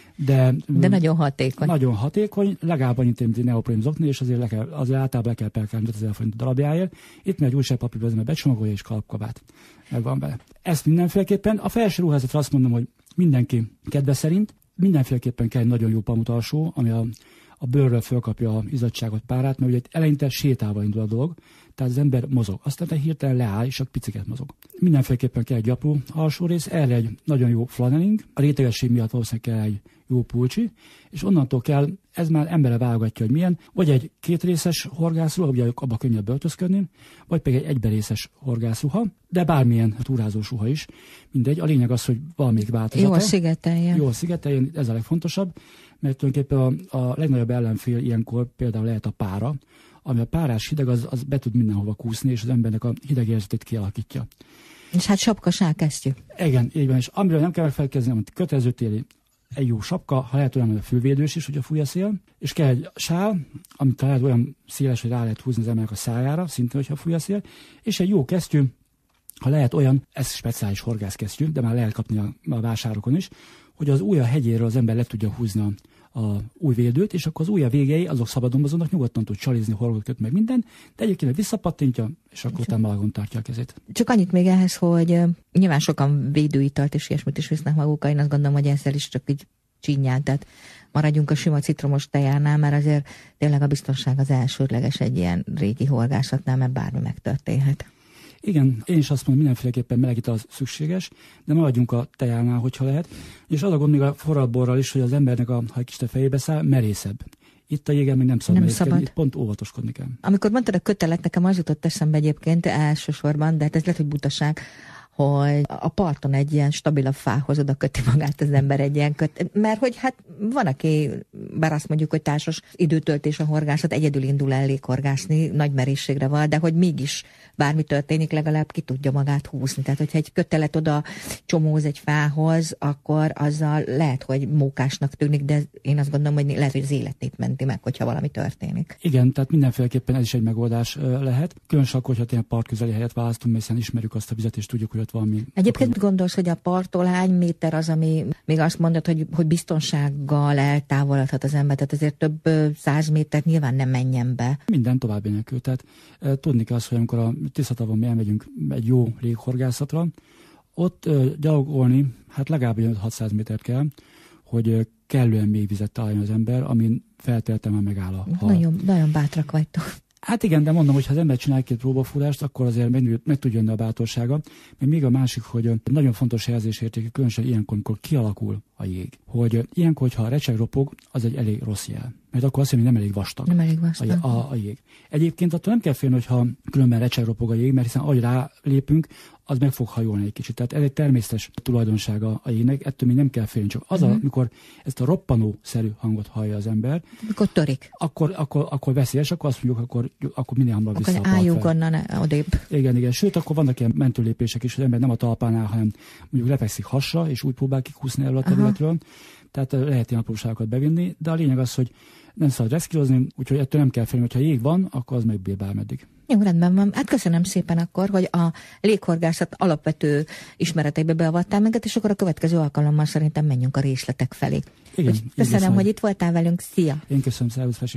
de nagyon hatékony. Nagyon hatékony, legalább annyit, mint egy neoprén zokni, és azért általában le kell perkálni 5000 forint darabjáért. Itt meg egy újságpapírba az ember becsomagolja és kalapkabát. Meg van vele. Ezt mindenféleképpen. A felső ruházatra azt mondom, hogy mindenki kedve szerint mindenféleképpen kell egy nagyon jó pamutalsó, ami a bőrről fölkapja az izzadságot, párát, mert ugye eleinte sétálva indul a dolog, tehát az ember mozog. Aztán hirtelen leáll, és csak piciket mozog. Mindenféleképpen kell egy apró alsó rész, erre egy nagyon jó flaneling, a rétegesség miatt valószínűleg kell egy jó pulcsi, és onnantól kell, ez már emberre válogatja, hogy milyen, vagy egy kétrészes horgászruha, ugye abba könnyebb öltözködni, vagy pedig egy egyberészes horgászruha, de bármilyen túrázós ruha is, mindegy. A lényeg az, hogy valamelyik változata. Jól szigeteljen. Jól szigeteljen, ez a legfontosabb, mert tulajdonképpen a legnagyobb ellenfél ilyenkor például lehet a pára, ami a párás hideg, az be tud mindenhova kúszni, és az embernek a hidegérzetét kialakítja. És hát sapka, sálkesztyű. Igen, így van, és amiről nem kell megfelelkezni, amit kötelező téli egy jó sapka, ha lehet olyan, hogy a fülvédős is, hogy a fúj a szél, és kell egy sál, amit lehet olyan széles, hogy rá lehet húzni az embernek a szájára, szintén, hogyha fúj a szél, és egy jó kesztyű, ha lehet olyan, ez speciális horgászkesztyű, de már lehet kapni a vásárokon is, hogy az ujja hegyéről az ember le tudja húzni a újvédőt, és akkor az ujja végei azok szabadon mozognak, nyugodtan tud csalizni, horgot köt meg minden, de egyébként visszapattintja, és akkor utána malagon tartja a kezét. Csak annyit még ehhez, hogy nyilván sokan védőitalt és ilyesmit is visznek magukkal, én azt gondolom, hogy ezzel is csak így csinyán, tehát maradjunk a sima citromos tejánál, mert azért tényleg a biztonság az elsődleges egy ilyen régi horgászatnál, mert bármi megtörténhet. Igen, én is azt mondom, mindenféleképpen meleg ital szükséges, de maradjunk a tejánál, hogyha lehet. És az a gond még a forradborral is, hogy az embernek, ha egy kis fejébe száll, merészebb. Itt a jégen még nem szabad merészkedni, itt pont óvatoskodni kell. Amikor mondtad a kötelet, nekem az jutott eszembe egyébként elsősorban, de hát ez lehet, hogy butaság, hogy a parton egy ilyen stabilabb fához oda köti magát az ember egy ilyen mert hogy hát van, aki, bár azt mondjuk, hogy társas időtöltés a horgászat, egyedül indul el léghorgászni, nagy merészségre van, de hogy mégis bármi történik, legalább ki tudja magát húzni. Tehát, hogyha egy kötelet oda csomóz egy fához, akkor azzal lehet, hogy mókásnak tűnik, de én azt gondolom, hogy lehet, hogy az életét menti meg, hogyha valami történik. Igen, tehát mindenféleképpen ez is egy megoldás lehet. Különösen akkor, hogyha tényleg partközeli helyet választunk, hiszen ismerjük azt a vizet, és tudjuk, hogy ott valami. Egyébként gondolsz, hogy a parttól hány méter az, ami még azt mondod, hogy biztonsággal eltávolodhat az ember, tehát azért több 100 métert nyilván nem menjen be. Minden további nélkül. Tehát tudni kell azt, hogy amikor a Tiszatavon mi elmegyünk egy jó léghorgászatra, ott gyalogolni, hát legalább 600 métert kell, hogy kellően mély vizet találjon az ember, amin feltétlenül megáll a hal. Nagyon bátrak vagytok. Hát igen, de mondom, hogy ha az ember csinál 2 próbafúrást, akkor azért meg tud jönni a bátorsága. Még a másik, hogy nagyon fontos jelzésértékű, különösen ilyenkor, amikor kialakul a jég, hogy ilyenkor, hogyha a recseg ropog, az egy elég rossz jel. Mert akkor azt jelenti, hogy nem elég vastag. Nem elég vastag. A jég. Egyébként attól nem kell félni, hogyha különben recseg ropog a jég, mert hiszen ahogy rálépünk, az meg fog hajolni egy kicsit. Tehát ez egy természetes tulajdonsága a jégnek, ettől még nem kell félni. Csak az, amikor ezt a roppanószerű hangot hallja az ember, amikor törik. Akkor veszélyes, akkor azt mondjuk, akkor minél hamarabb vissza a part álljunk onnan odébb. Igen. Sőt, akkor vannak ilyen mentőlépések is, hogy az ember nem a talpánál, hanem mondjuk lefekszik hasra, és úgy próbál kikúszni erről a területről. Tehát lehet ilyen apróságokat bevinni, de a lényeg az, hogy nem szabad reszkírozni, úgyhogy ettől nem kell félni, hogyha jég van, akkor az megbír bármeddig. Jó, rendben van. Hát köszönöm szépen akkor, hogy a léghorgászat alapvető ismereteibe beavattál minket, és akkor a következő alkalommal szerintem menjünk a részletek felé. Igen, köszönöm, hogy itt voltál velünk. Szia! Én köszönöm, szervusz, Fesi!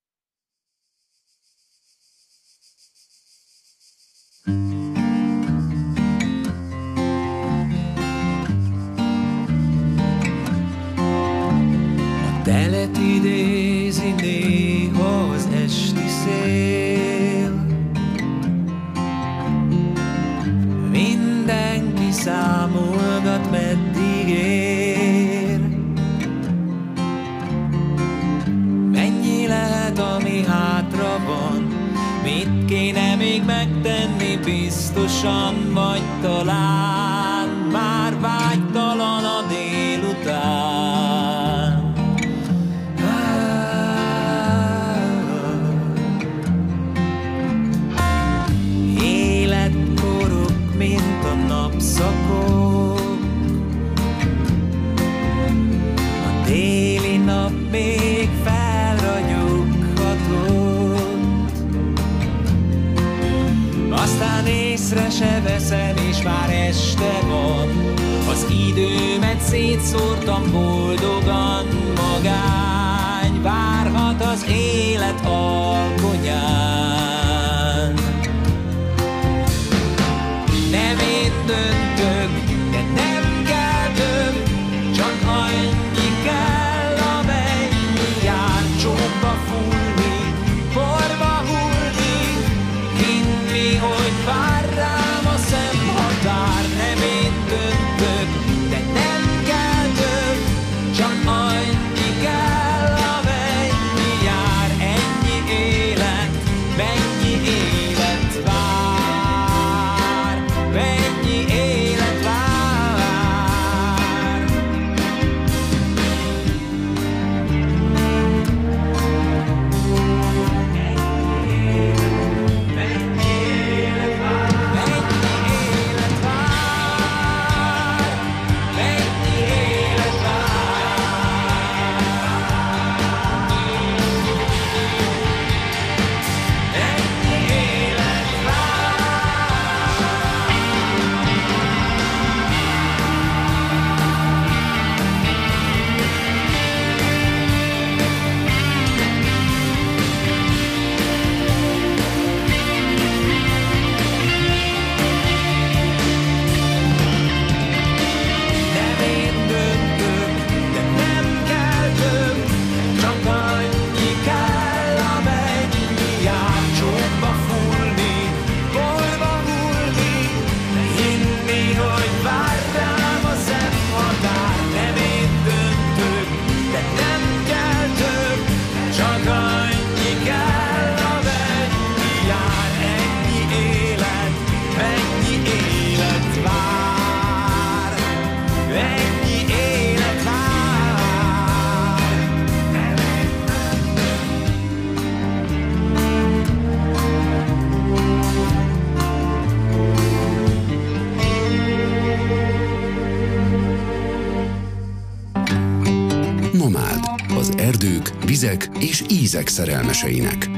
Telet idézi néha az esti szél, mindenki számolgat, meddig ér. Mennyi lehet, ami hátra van, mit kéne még megtenni, biztosan vagy talán már vágytalan a délután. Mint a napszakok, a téli nap még felragyoghatott, aztán észre se veszem, és már este van. Az időmet szétszórtam boldogan, magány várhat az élet alkonyán. Nem én döntök, de nem kell több, csak annyi kell, amennyi jár. Csókba fújni, porba hullni, hinni, hogy vár rám a szemhatár. Nem én döntök, de nem kell több, csak annyi kell, amennyi jár. Ennyi élet, mennyi élet vár. Mennyi élet erdők, vizek és ízek szerelmeseinek.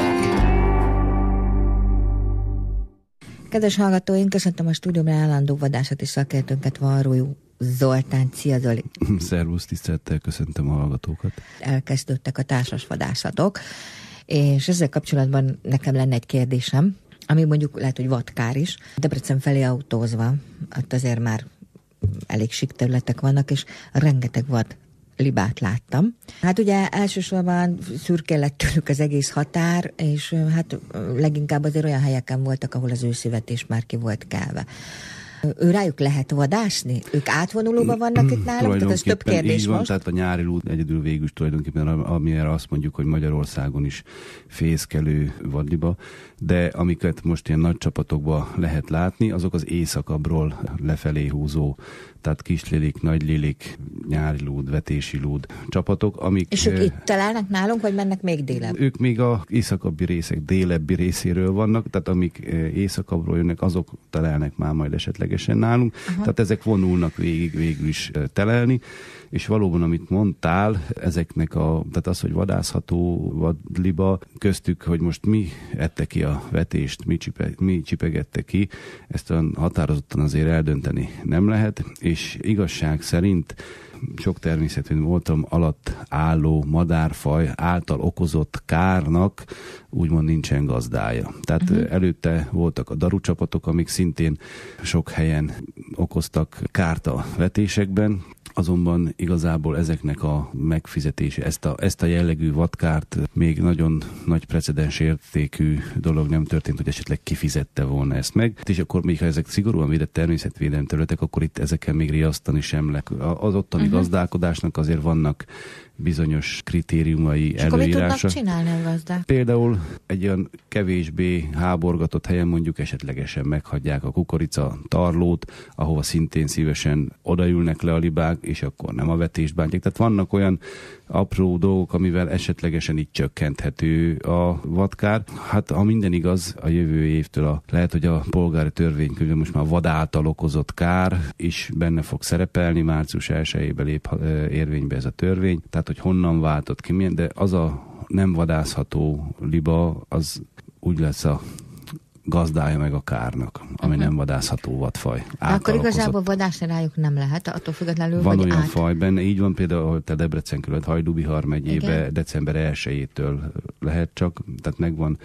Kedves hallgatóink, köszöntöm a stúdióban állandó vadászati szakértőnket, Varró Zoltán. Szia, Zoli! Szervusz, tisztelettel köszöntöm a hallgatókat. Elkezdődtek a társas vadászatok, és ezzel kapcsolatban nekem lenne egy kérdésem, ami mondjuk lehet, hogy vadkár is. Debrecen felé autózva, ott azért már elég sík területek vannak, és rengeteg vad libát láttam. Hát ugye elsősorban szürke lett tőlük az egész határ, és hát leginkább azért olyan helyeken voltak, ahol az őszivetés már ki volt kelve. Ő rájuk lehet vadásni? Ők átvonulóban vannak itt nálunk? Tehát ez több kérdés így van, most. Tehát a nyári lúd egyedül végül is tulajdonképpen, amire azt mondjuk, hogy Magyarországon is fészkelő vadliba, de amiket most ilyen nagy csapatokban lehet látni, azok az északabbról lefelé húzó, tehát kislilik, nagylilik, nyári lúd, vetési lúd csapatok, amik... És ők itt találnak nálunk, vagy mennek még délebb? Ők még a északabbi részek délebbi részéről vannak, tehát amik északabbról jönnek, azok telelnek már majd esetlegesen nálunk. Aha. Tehát ezek vonulnak végül is telelni, és valóban, amit mondtál, ezeknek tehát az, hogy vadászható vadliba, köztük, hogy most mi ette ki a vetést, mi csipegette ki, ezt határozottan azért eldönteni nem lehet, és igazság szerint sok természetben voltam alatt álló madárfaj által okozott kárnak úgymond nincsen gazdája. Tehát előtte voltak a darucsapatok, amik szintén sok helyen okoztak kárt a vetésekben, azonban igazából ezeknek a megfizetése, ezt a jellegű vadkárt még nagyon nagy precedens értékű dolog nem történt, hogy esetleg kifizette volna ezt meg. És akkor még ha ezek szigorúan védett természetvédelmi területek, akkor itt ezeken még riasztani sem lehet. Az ottani gazdálkodásnak azért vannak bizonyos kritériumai, és előírása. Akkor mit tudnak csinálni a gazdák? Például egy olyan kevésbé háborgatott helyen mondjuk esetlegesen meghagyják a kukorica tarlót, ahova szintén szívesen odaülnek le a libák, és akkor nem a vetést bántják. Tehát vannak olyan apró dolgok, amivel esetlegesen így csökkenthető a vadkár. Hát ha minden igaz, a jövő évtől lehet, hogy a polgári törvénykönyvben most már vad által okozott kár is benne fog szerepelni, március 1-ébe lép érvénybe ez a törvény. Tehát, hogy honnan váltott ki, milyen, de az a nem vadászható liba, az úgy lesz a gazdája meg a kárnak, ami nem vadászható vadfaj. Akkor igazából vadásni rájuk nem lehet, attól függetlenül, van hogy olyan faj benne, így van például, ahol te Debrecen körül, Hajdú-Bihar megyébe december 1-től lehet csak, tehát megvan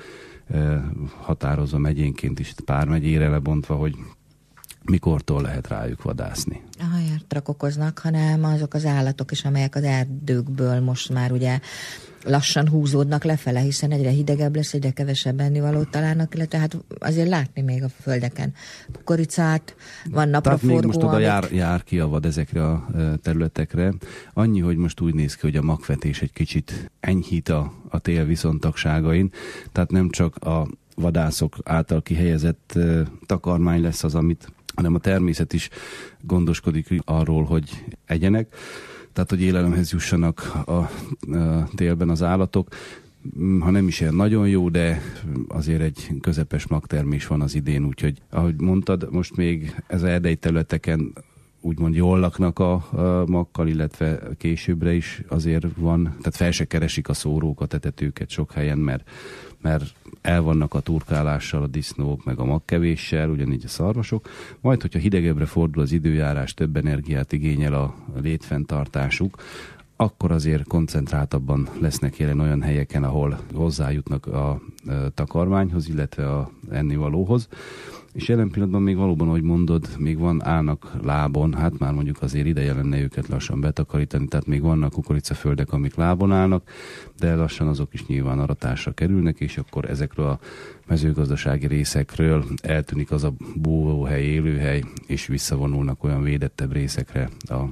határozva megyénként is, pár megyére lebontva, hogy mikortól lehet rájuk vadászni. Értek okoznak, hanem azok az állatok is, amelyek az erdőkből most már ugye lassan húzódnak lefele, hiszen egyre hidegebb lesz, egyre kevesebb ennivalót találnak, illetve hát azért látni még a földeken kukoricát, van napraforgó. Tehát még most oda jár ki a vad ezekre a területekre. Annyi, hogy most úgy néz ki, hogy a magvetés egy kicsit enyhít a tél viszontagságain, tehát nem csak a vadászok által kihelyezett takarmány lesz az, hanem a természet is gondoskodik arról, hogy egyenek, tehát hogy élelemhez jussanak a télben az állatok. Ha nem is ilyen nagyon jó, de azért egy közepes magtermés van az idén, úgyhogy ahogy mondtad, most még ez erdei területeken úgymond jól laknak a magkal, illetve későbbre is azért van, tehát fel se keresik a szórók, a tetetőket sok helyen, mert el vannak a turkálással a disznók, meg a magkevéssel, ugyanígy a szarvasok. Majd, hogyha hidegebbre fordul az időjárás, több energiát igényel a létfenntartásuk, akkor azért koncentráltabban lesznek jelen olyan helyeken, ahol hozzájutnak a takarmányhoz, illetve a ennivalóhoz. És jelen pillanatban még valóban, ahogy mondod, még állnak lábon, hát már mondjuk azért ideje lenne őket lassan betakarítani, tehát még vannak kukoricaföldek, amik lábon állnak, de lassan azok is nyilván aratásra kerülnek, és akkor ezekről a mezőgazdasági részekről eltűnik az a búvóhely, élőhely, és visszavonulnak olyan védettebb részekre,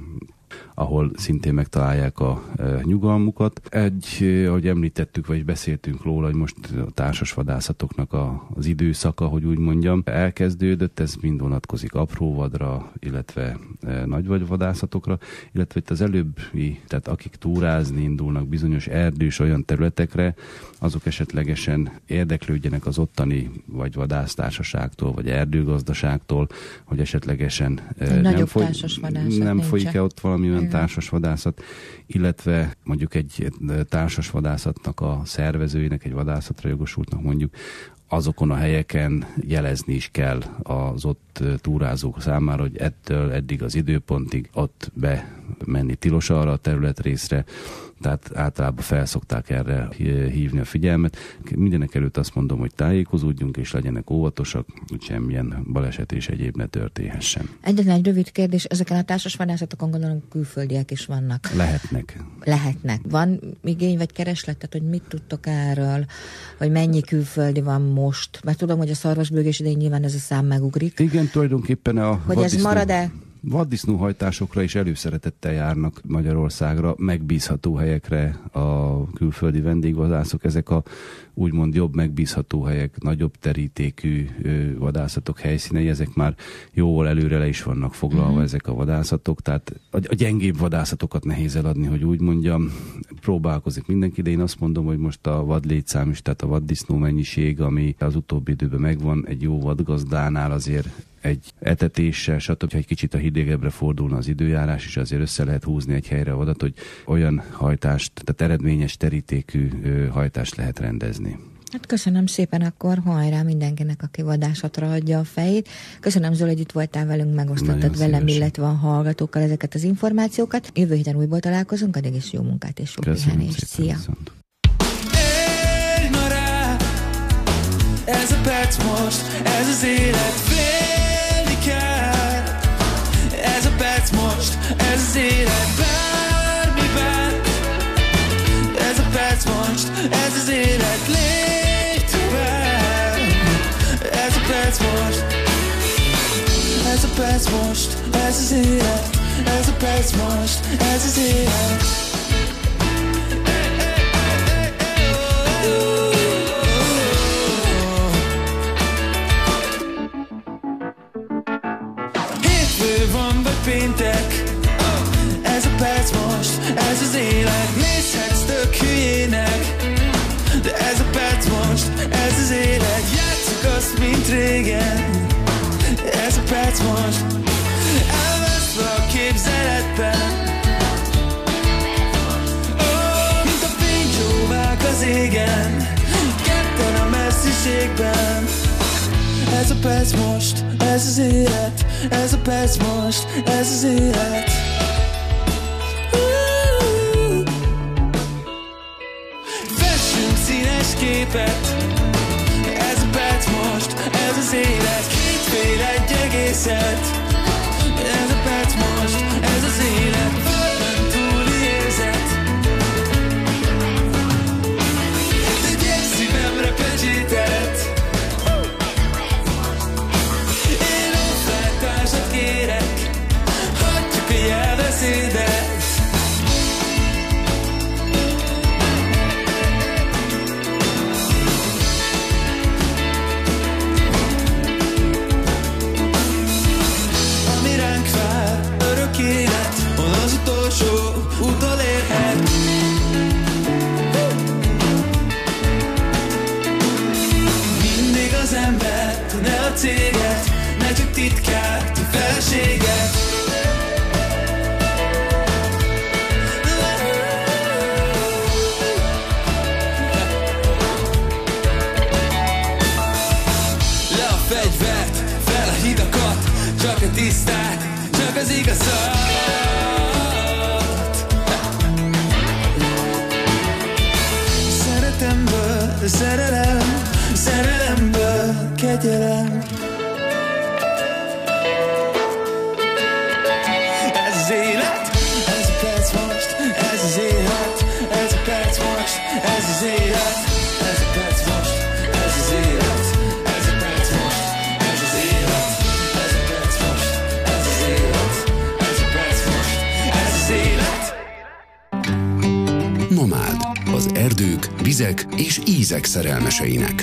ahol szintén megtalálják a nyugalmukat. Ahogy említettük, vagy beszéltünk róla, hogy most a társas vadászatoknak az időszaka, hogy úgy mondjam, elkezdődött, ez mind vonatkozik apróvadra, illetve nagyvadászatokra, illetve itt az előbbi, tehát akik túrázni indulnak bizonyos erdős olyan területekre, azok esetlegesen érdeklődjenek az ottani vagy vadásztársaságtól, vagy erdőgazdaságtól, hogy esetlegesen nem folyik-e ott valami valami olyan társasvadászat, illetve mondjuk egy társasvadászatnak a szervezőinek, egy vadászatra jogosultnak mondjuk, azokon a helyeken jelezni is kell az ott túrázók számára, hogy ettől eddig az időpontig ott bemenni tilos arra a területrészre, tehát általában felszokták erre hívni a figyelmet. Mindenek előtt azt mondom, hogy tájékozódjunk és legyenek óvatosak, hogy semmilyen baleset és egyéb ne történhessen. Egyetlen egy rövid kérdés, ezeken a társasvadászatokon gondolom külföldiek is vannak. Lehetnek. Van igény vagy kereslet, tehát hogy mit tudtok erről, hogy mennyi külföldi van most? Mert tudom, hogy a szarvasbőgés idején nyilván ez a szám megugrik. Igen, tulajdonképpen hogy ez marad-e? Vaddisznóhajtásokra is előszeretettel járnak Magyarországra, megbízható helyekre a külföldi vendégvadászok. Ezek a úgymond jobb megbízható helyek, nagyobb terítékű vadászatok helyszínei, ezek már jóval előre le is vannak foglalva ezek a vadászatok, tehát a gyengébb vadászatokat nehéz eladni, hogy úgy mondjam. Próbálkozik mindenki, de én azt mondom, hogy most a vadlétszám is, tehát a vaddisznó mennyiség, ami az utóbbi időben megvan, egy jó vadgazdánál azért egy etetéssel, stb. Ha egy kicsit a hidegebbre fordulna az időjárás, és azért össze lehet húzni egy helyre a vadat, hogy olyan hajtást, tehát eredményes terítékű hajtást lehet rendezni. Hát köszönöm szépen, akkor hajrá mindenkinek, aki vadászatra adja a fejét. Köszönöm, Zoli, hogy itt voltál velünk, megosztottad velem, illetve a hallgatókkal ezeket az információkat. Jövő héten újból találkozunk, addig is jó munkát és sok pihenést. Szia! Érj ma rá, ez a perc most, ez az élet, félni kell. Ez a perc most, ez az élet, bármiben. Ez a perc most, ez az élet, légy tovább. Ez a perc most, ez a perc most, ez az élet. Ez a perc most, ez az élet. Hétfő van vagy péntek, ez a perc most, ez az élet. Nézhetsz tök hülyének, de ez a perc most, ez az élet. Játsszuk azt, mint régen, ez a perc most. Elveszve a képzeletben, mint a fénycsóvák az égen, ketten a messziségben. Ez a perc most, ez az élet. Ez a perc most, ez az élet. Fessünk színes képet. Ez a perc most, ez az élet. Két fél egy egészet. Ez a perc most, ez az élet. Földön túli érzet. Egy egy szívemre pecsétet. Én offline társat kérek, hagyjuk a jelbeszédet. Ami ránk vár, örök élet, hol az utolsó utolérhet. Mindig az embert, ne a céget, ne csak titkárt, a feleséget. Le a fegyvert, fel a hidakat, csak a tisztát, csak az igazat. Szeretemből szerelem, szerelemből kegyelem. Ez az élet, ez a perc most, ez az élet. Ez a perc most, ez az élet. Ez a perc most, ez az élet. Ez a perc most, ez az élet. Ez a perc most, ez az élet. Ez a perc most, ez az élet. Nomád. Az erdők, vizek és ízek szerelmeseinek.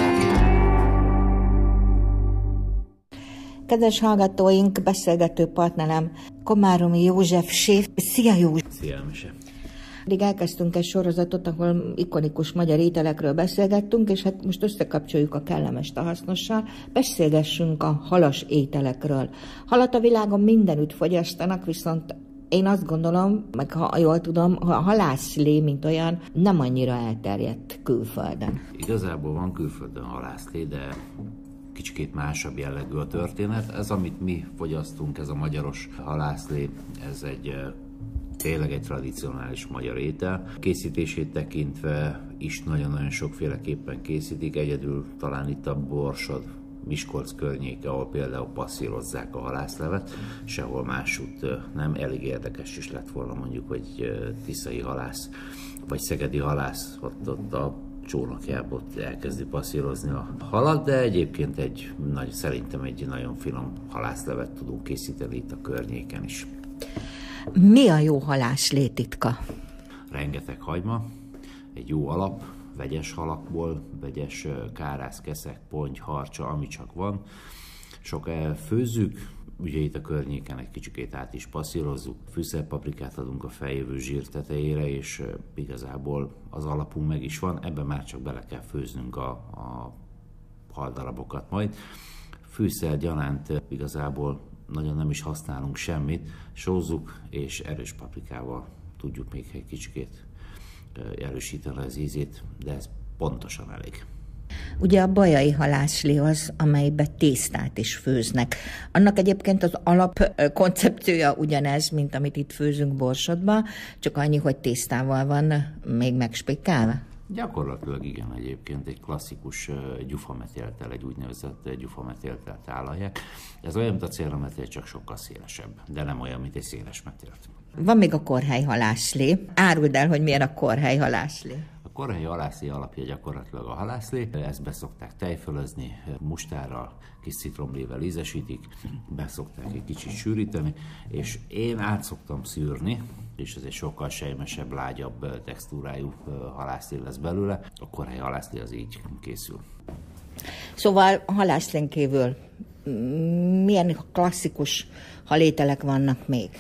Kedves hallgatóink, beszélgető partnerem Komáromi József séf. Szia, József! Szia, Mese! Eddig elkezdtünk egy sorozatot, ahol ikonikus magyar ételekről beszélgettünk, és hát most összekapcsoljuk a kellemest a hasznossal. Beszélgessünk a halas ételekről. Halat a világon mindenütt fogyasztanak, viszont Én azt gondolom, meg ha jól tudom, a halászlé, mint olyan, nem annyira elterjedt külföldön. Igazából van külföldön halászlé, de kicsikét másabb jellegű a történet. Ez, amit mi fogyasztunk, ez a magyaros halászlé, ez tényleg egy tradicionális magyar étel. Készítését tekintve is nagyon-nagyon sokféleképpen készítik, egyedül talán itt a Borsod, Miskolc környéke, ahol például passzírozzák a halászlevet, sehol másút nem. Elég érdekes is lett volna mondjuk, hogy tiszai halász, vagy szegedi halász ott a csónakjából elkezdi passzírozni a halat, de egyébként szerintem egy nagyon finom halászlevet tudunk készíteni itt a környéken is. Mi a jó halászlé titka? Rengeteg hagyma, egy jó alap, vegyes halakból, vegyes kárász, keszek, ponty, harcsa, ami csak van. Sok főzzük, ugye itt a környéken egy kicsikét át is passzírozzuk, fűszerpaprikát adunk a feljövő zsír tetejére, és igazából az alapunk meg is van, ebben már csak bele kell főznünk a haldarabokat majd. Fűszer gyanánt igazából nagyon nem is használunk semmit, sózzuk, és erős paprikával tudjuk még egy kicsikét erősíteni az ízét, de ez pontosan elég. Ugye a bajai halászlé az, amelybe tésztát is főznek. Annak egyébként az alapkoncepciója ugyanez, mint amit itt főzünk Borsodba, csak annyi, hogy tésztával van még megspikkálva? Gyakorlatilag igen, egyébként egy klasszikus gyufametéltel, egy úgynevezett gyufametéltel tálalják. Ez olyan, mint a célrametél, csak sokkal szélesebb, de nem olyan, mint egy széles metélt. Van még a korhely halászlé. Áruld el, hogy milyen a korhely halászlé. A korhely halászlé alapja gyakorlatilag a halászlé. Ezt beszokták tejfölözni, mustárral, kis citromlével ízesítik, beszokták egy kicsit sűríteni, és én át szoktam szűrni, és ez egy sokkal sejmesebb, lágyabb textúrájú halászlé lesz belőle. A korhely halászlé az így készül. Szóval a halászlén kívül milyen klasszikus halételek vannak még?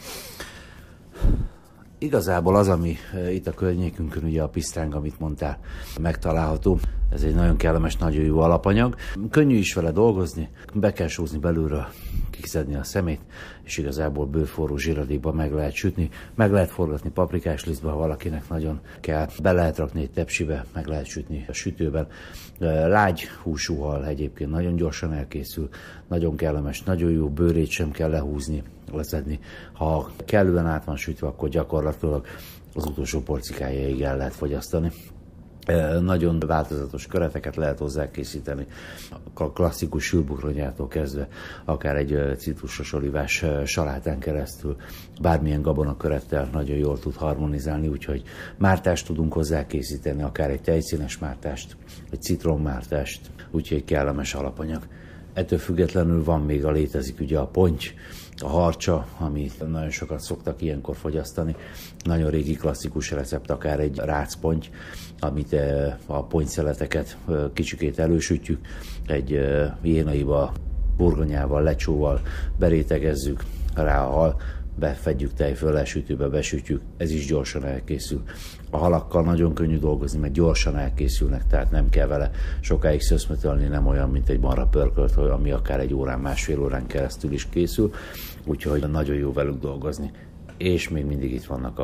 Igazából az, ami itt a környékünkön, ugye a pisztráng, amit mondtál, megtalálható. Ez egy nagyon kellemes, nagyon jó alapanyag. Könnyű is vele dolgozni, be kell sózni belülről, kiszedni a szemét, és igazából bőforró zsíradékban meg lehet sütni. Meg lehet forgatni paprikás lisztbe, ha valakinek nagyon kell. Be lehet rakni egy tepsibe, meg lehet sütni a sütőben. Lágy húsú hal egyébként nagyon gyorsan elkészül, nagyon kellemes, nagyon jó, bőrét sem kell lehúzni, leszedni. Ha kellően át van sütve, akkor gyakorlatilag az utolsó porcikájáig el lehet fogyasztani. Nagyon változatos kereteket lehet hozzá készíteni, a klasszikus sülbukronyától kezdve, akár egy citrusos olivás salátán keresztül, bármilyen gabonakörettel nagyon jól tud harmonizálni, úgyhogy mártást tudunk hozzá készíteni, akár egy tejszínes mártást, egy citrommártást, úgyhogy kellemes alapanyag. Ettől függetlenül létezik ugye a ponty, a harcsa, amit nagyon sokat szoktak ilyenkor fogyasztani. Nagyon régi klasszikus recept, akár egy rácponty, amit a pontszeleteket kicsikét elősütjük, egy jénaiba, burgonyával, lecsóval berétegezzük rá a hal, befedjük tejföllel, sütőbe besütjük, ez is gyorsan elkészül. A halakkal nagyon könnyű dolgozni, mert gyorsan elkészülnek, tehát nem kell vele sokáig szöszmötölni, nem olyan, mint egy marha pörkölt, ami akár egy órán, másfél órán keresztül is készül, úgyhogy nagyon jó velük dolgozni. És még mindig itt vannak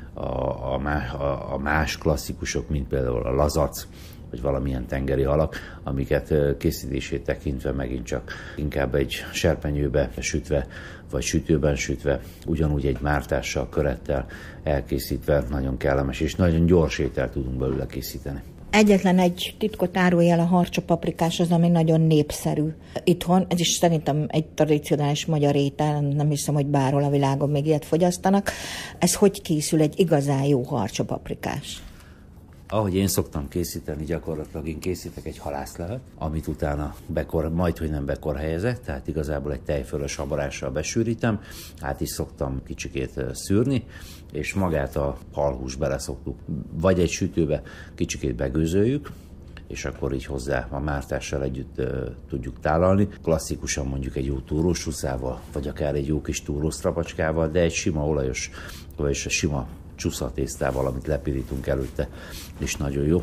a más klasszikusok, mint például a lazac, vagy valamilyen tengeri halak, amiket készítését tekintve megint csak inkább egy serpenyőbe sütve, vagy sütőben sütve, ugyanúgy egy mártással, körettel elkészítve nagyon kellemes és nagyon gyors ételt tudunk belőle készíteni. Egyetlen egy titkot árulj el, a harcsapaprikás az, ami nagyon népszerű itthon. Ez is szerintem egy tradicionális magyar étel, nem hiszem, hogy bárhol a világon még ilyet fogyasztanak. Ez hogy készül egy igazán jó harcsapaprikás? Ahogy én szoktam készíteni, gyakorlatilag én készítek egy halászlevet, amit utána majdhogy nem bekorhelyezek, tehát igazából egy tejfölös habarással besűrítem, át is szoktam kicsikét szűrni, és magát a halhúst beleszoktuk, vagy egy sütőbe kicsikét begőzöljük, és akkor így hozzá a mártással együtt tudjuk tálalni. Klasszikusan mondjuk egy jó túrósúszával, vagy akár egy jó kis túrósztrapacskával, de egy sima olajos, vagy sima csuszatésztával, amit lepirítunk előtte, és nagyon jó.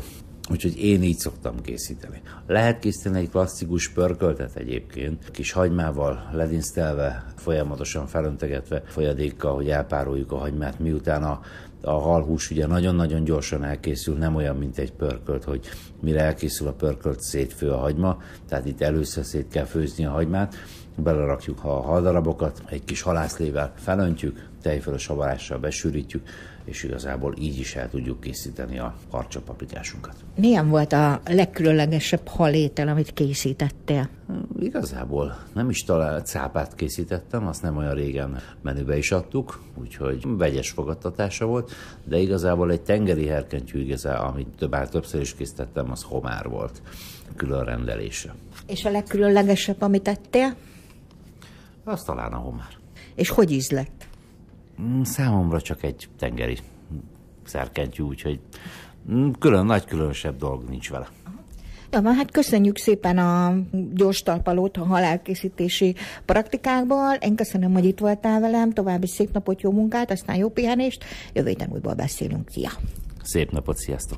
Úgyhogy én így szoktam készíteni. Lehet készíteni egy klasszikus pörköltet egyébként, kis hagymával ledinsztelve, folyamatosan felöntegetve folyadékkal, hogy elpároljuk a hagymát, miután a halhús ugye nagyon-nagyon gyorsan elkészül, nem olyan, mint egy pörkölt, hogy mire elkészül a pörkölt, szétfő a hagyma, tehát itt először szét kell főzni a hagymát, belerakjuk a haldarabokat, egy kis halászlével felöntjük, tejfölös havarással besűrítjük, és igazából így is el tudjuk készíteni a harcsapaprikásunkat. Milyen volt a legkülönlegesebb halétel, amit készítettél? Igazából nem is cápát készítettem, azt nem olyan régen menübe is adtuk, úgyhogy vegyes fogadtatása volt, de igazából egy tengeri herkentyű, amit többször is készítettem, az homár volt, külön rendelése. És a legkülönlegesebb, amit tettél? Az talán a homár. És hogy ízlett? Számomra csak egy tengeri szerkentyű, úgyhogy nagy különösebb dolog nincs vele. Ja, hát köszönjük szépen a gyors talpalót a halálkészítési praktikákból. Én köszönöm, hogy itt voltál velem. További szép napot, jó munkát, aztán jó pihenést. Jövő héten újból beszélünk. Szia! Szép napot, sziasztok!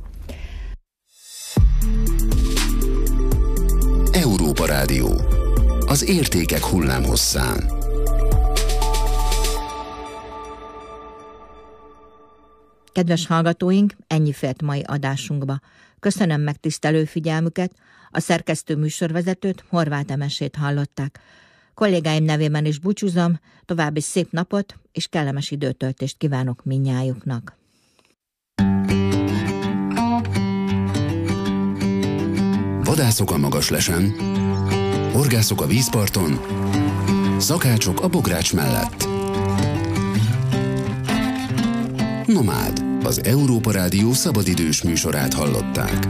Európa Rádió. Az értékek hullámhosszán. Kedves hallgatóink, ennyi fért mai adásunkba. Köszönöm megtisztelő figyelmüket, a szerkesztő műsorvezetőt, Horváth Emesét hallották. Kollégáim nevében is búcsúzom, további szép napot és kellemes időtöltést kívánok mindnyájuknak. Vadászok a Magaslesen, horgászok a vízparton, szakácsok a bogrács mellett. Nomád, az Európa Rádió szabadidős műsorát hallották.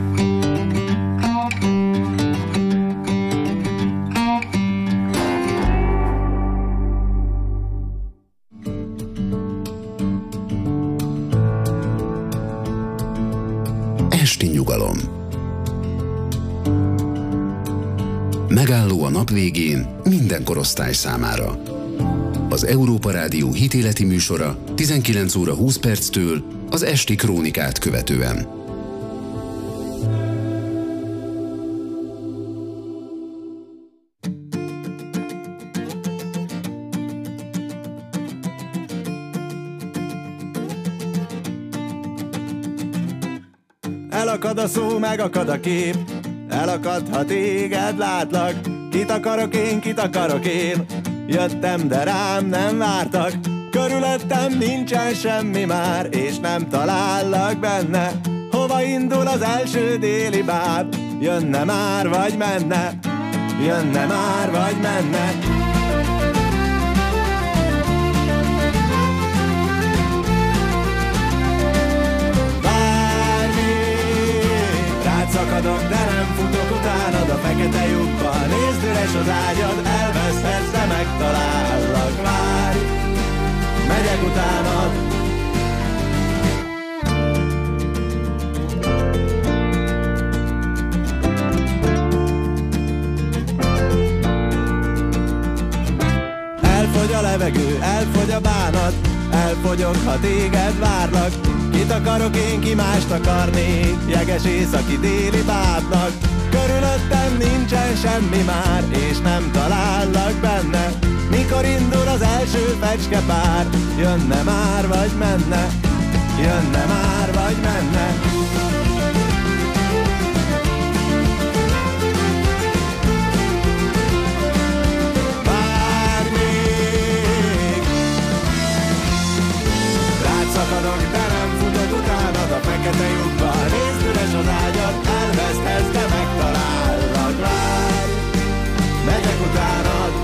Esti nyugalom. Megálló a nap végén minden korosztály számára. Az Európa Rádió hitéleti műsora 19 óra 20 perctől az esti krónikát követően. Elakad a szó, megakad a kép, elakad, ha téged látlak. Kit akarok én, jöttem, de rám nem vártak. Körülöttem nincsen semmi már, és nem talállak benne. Hova indul az első déli báb? Jönne már, vagy menne? Jönne már, vagy menne? Szakadok, de nem futok utánad a fekete lyukba. Nézd, üres az ágyad, elveszhetsz, de megtalállak. Várj, megyek utánad. Elfogy a levegő, elfogy a bánat, elfogyok, ha téged várlak. Kit akarok én, ki mást akarnék, jeges északi déli bábnak. Körülöttem nincsen semmi már, és nem talállak benne. Mikor indul az első fecskepár? Jönne már, vagy menne? Jönne már, vagy menne? Várj még! Rád szakadok, de nem futok utánad a fekete lyukba. Nézd, üres az ágyad, elveszthetsz, de megtalállak. Várj, megyek utánad.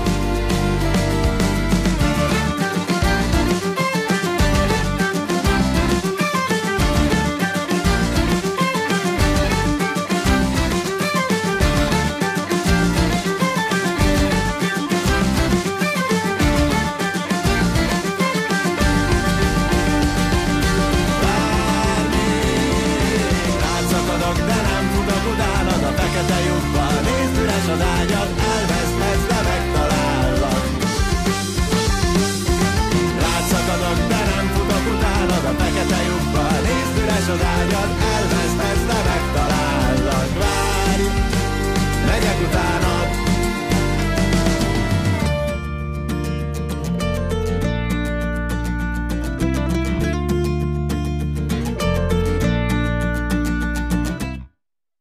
Az ágyad, elveszthetsz, de megtalállak. Rád szakadok, de nem futok utánad a fekete lyukba. Nézd, üres az ágyad,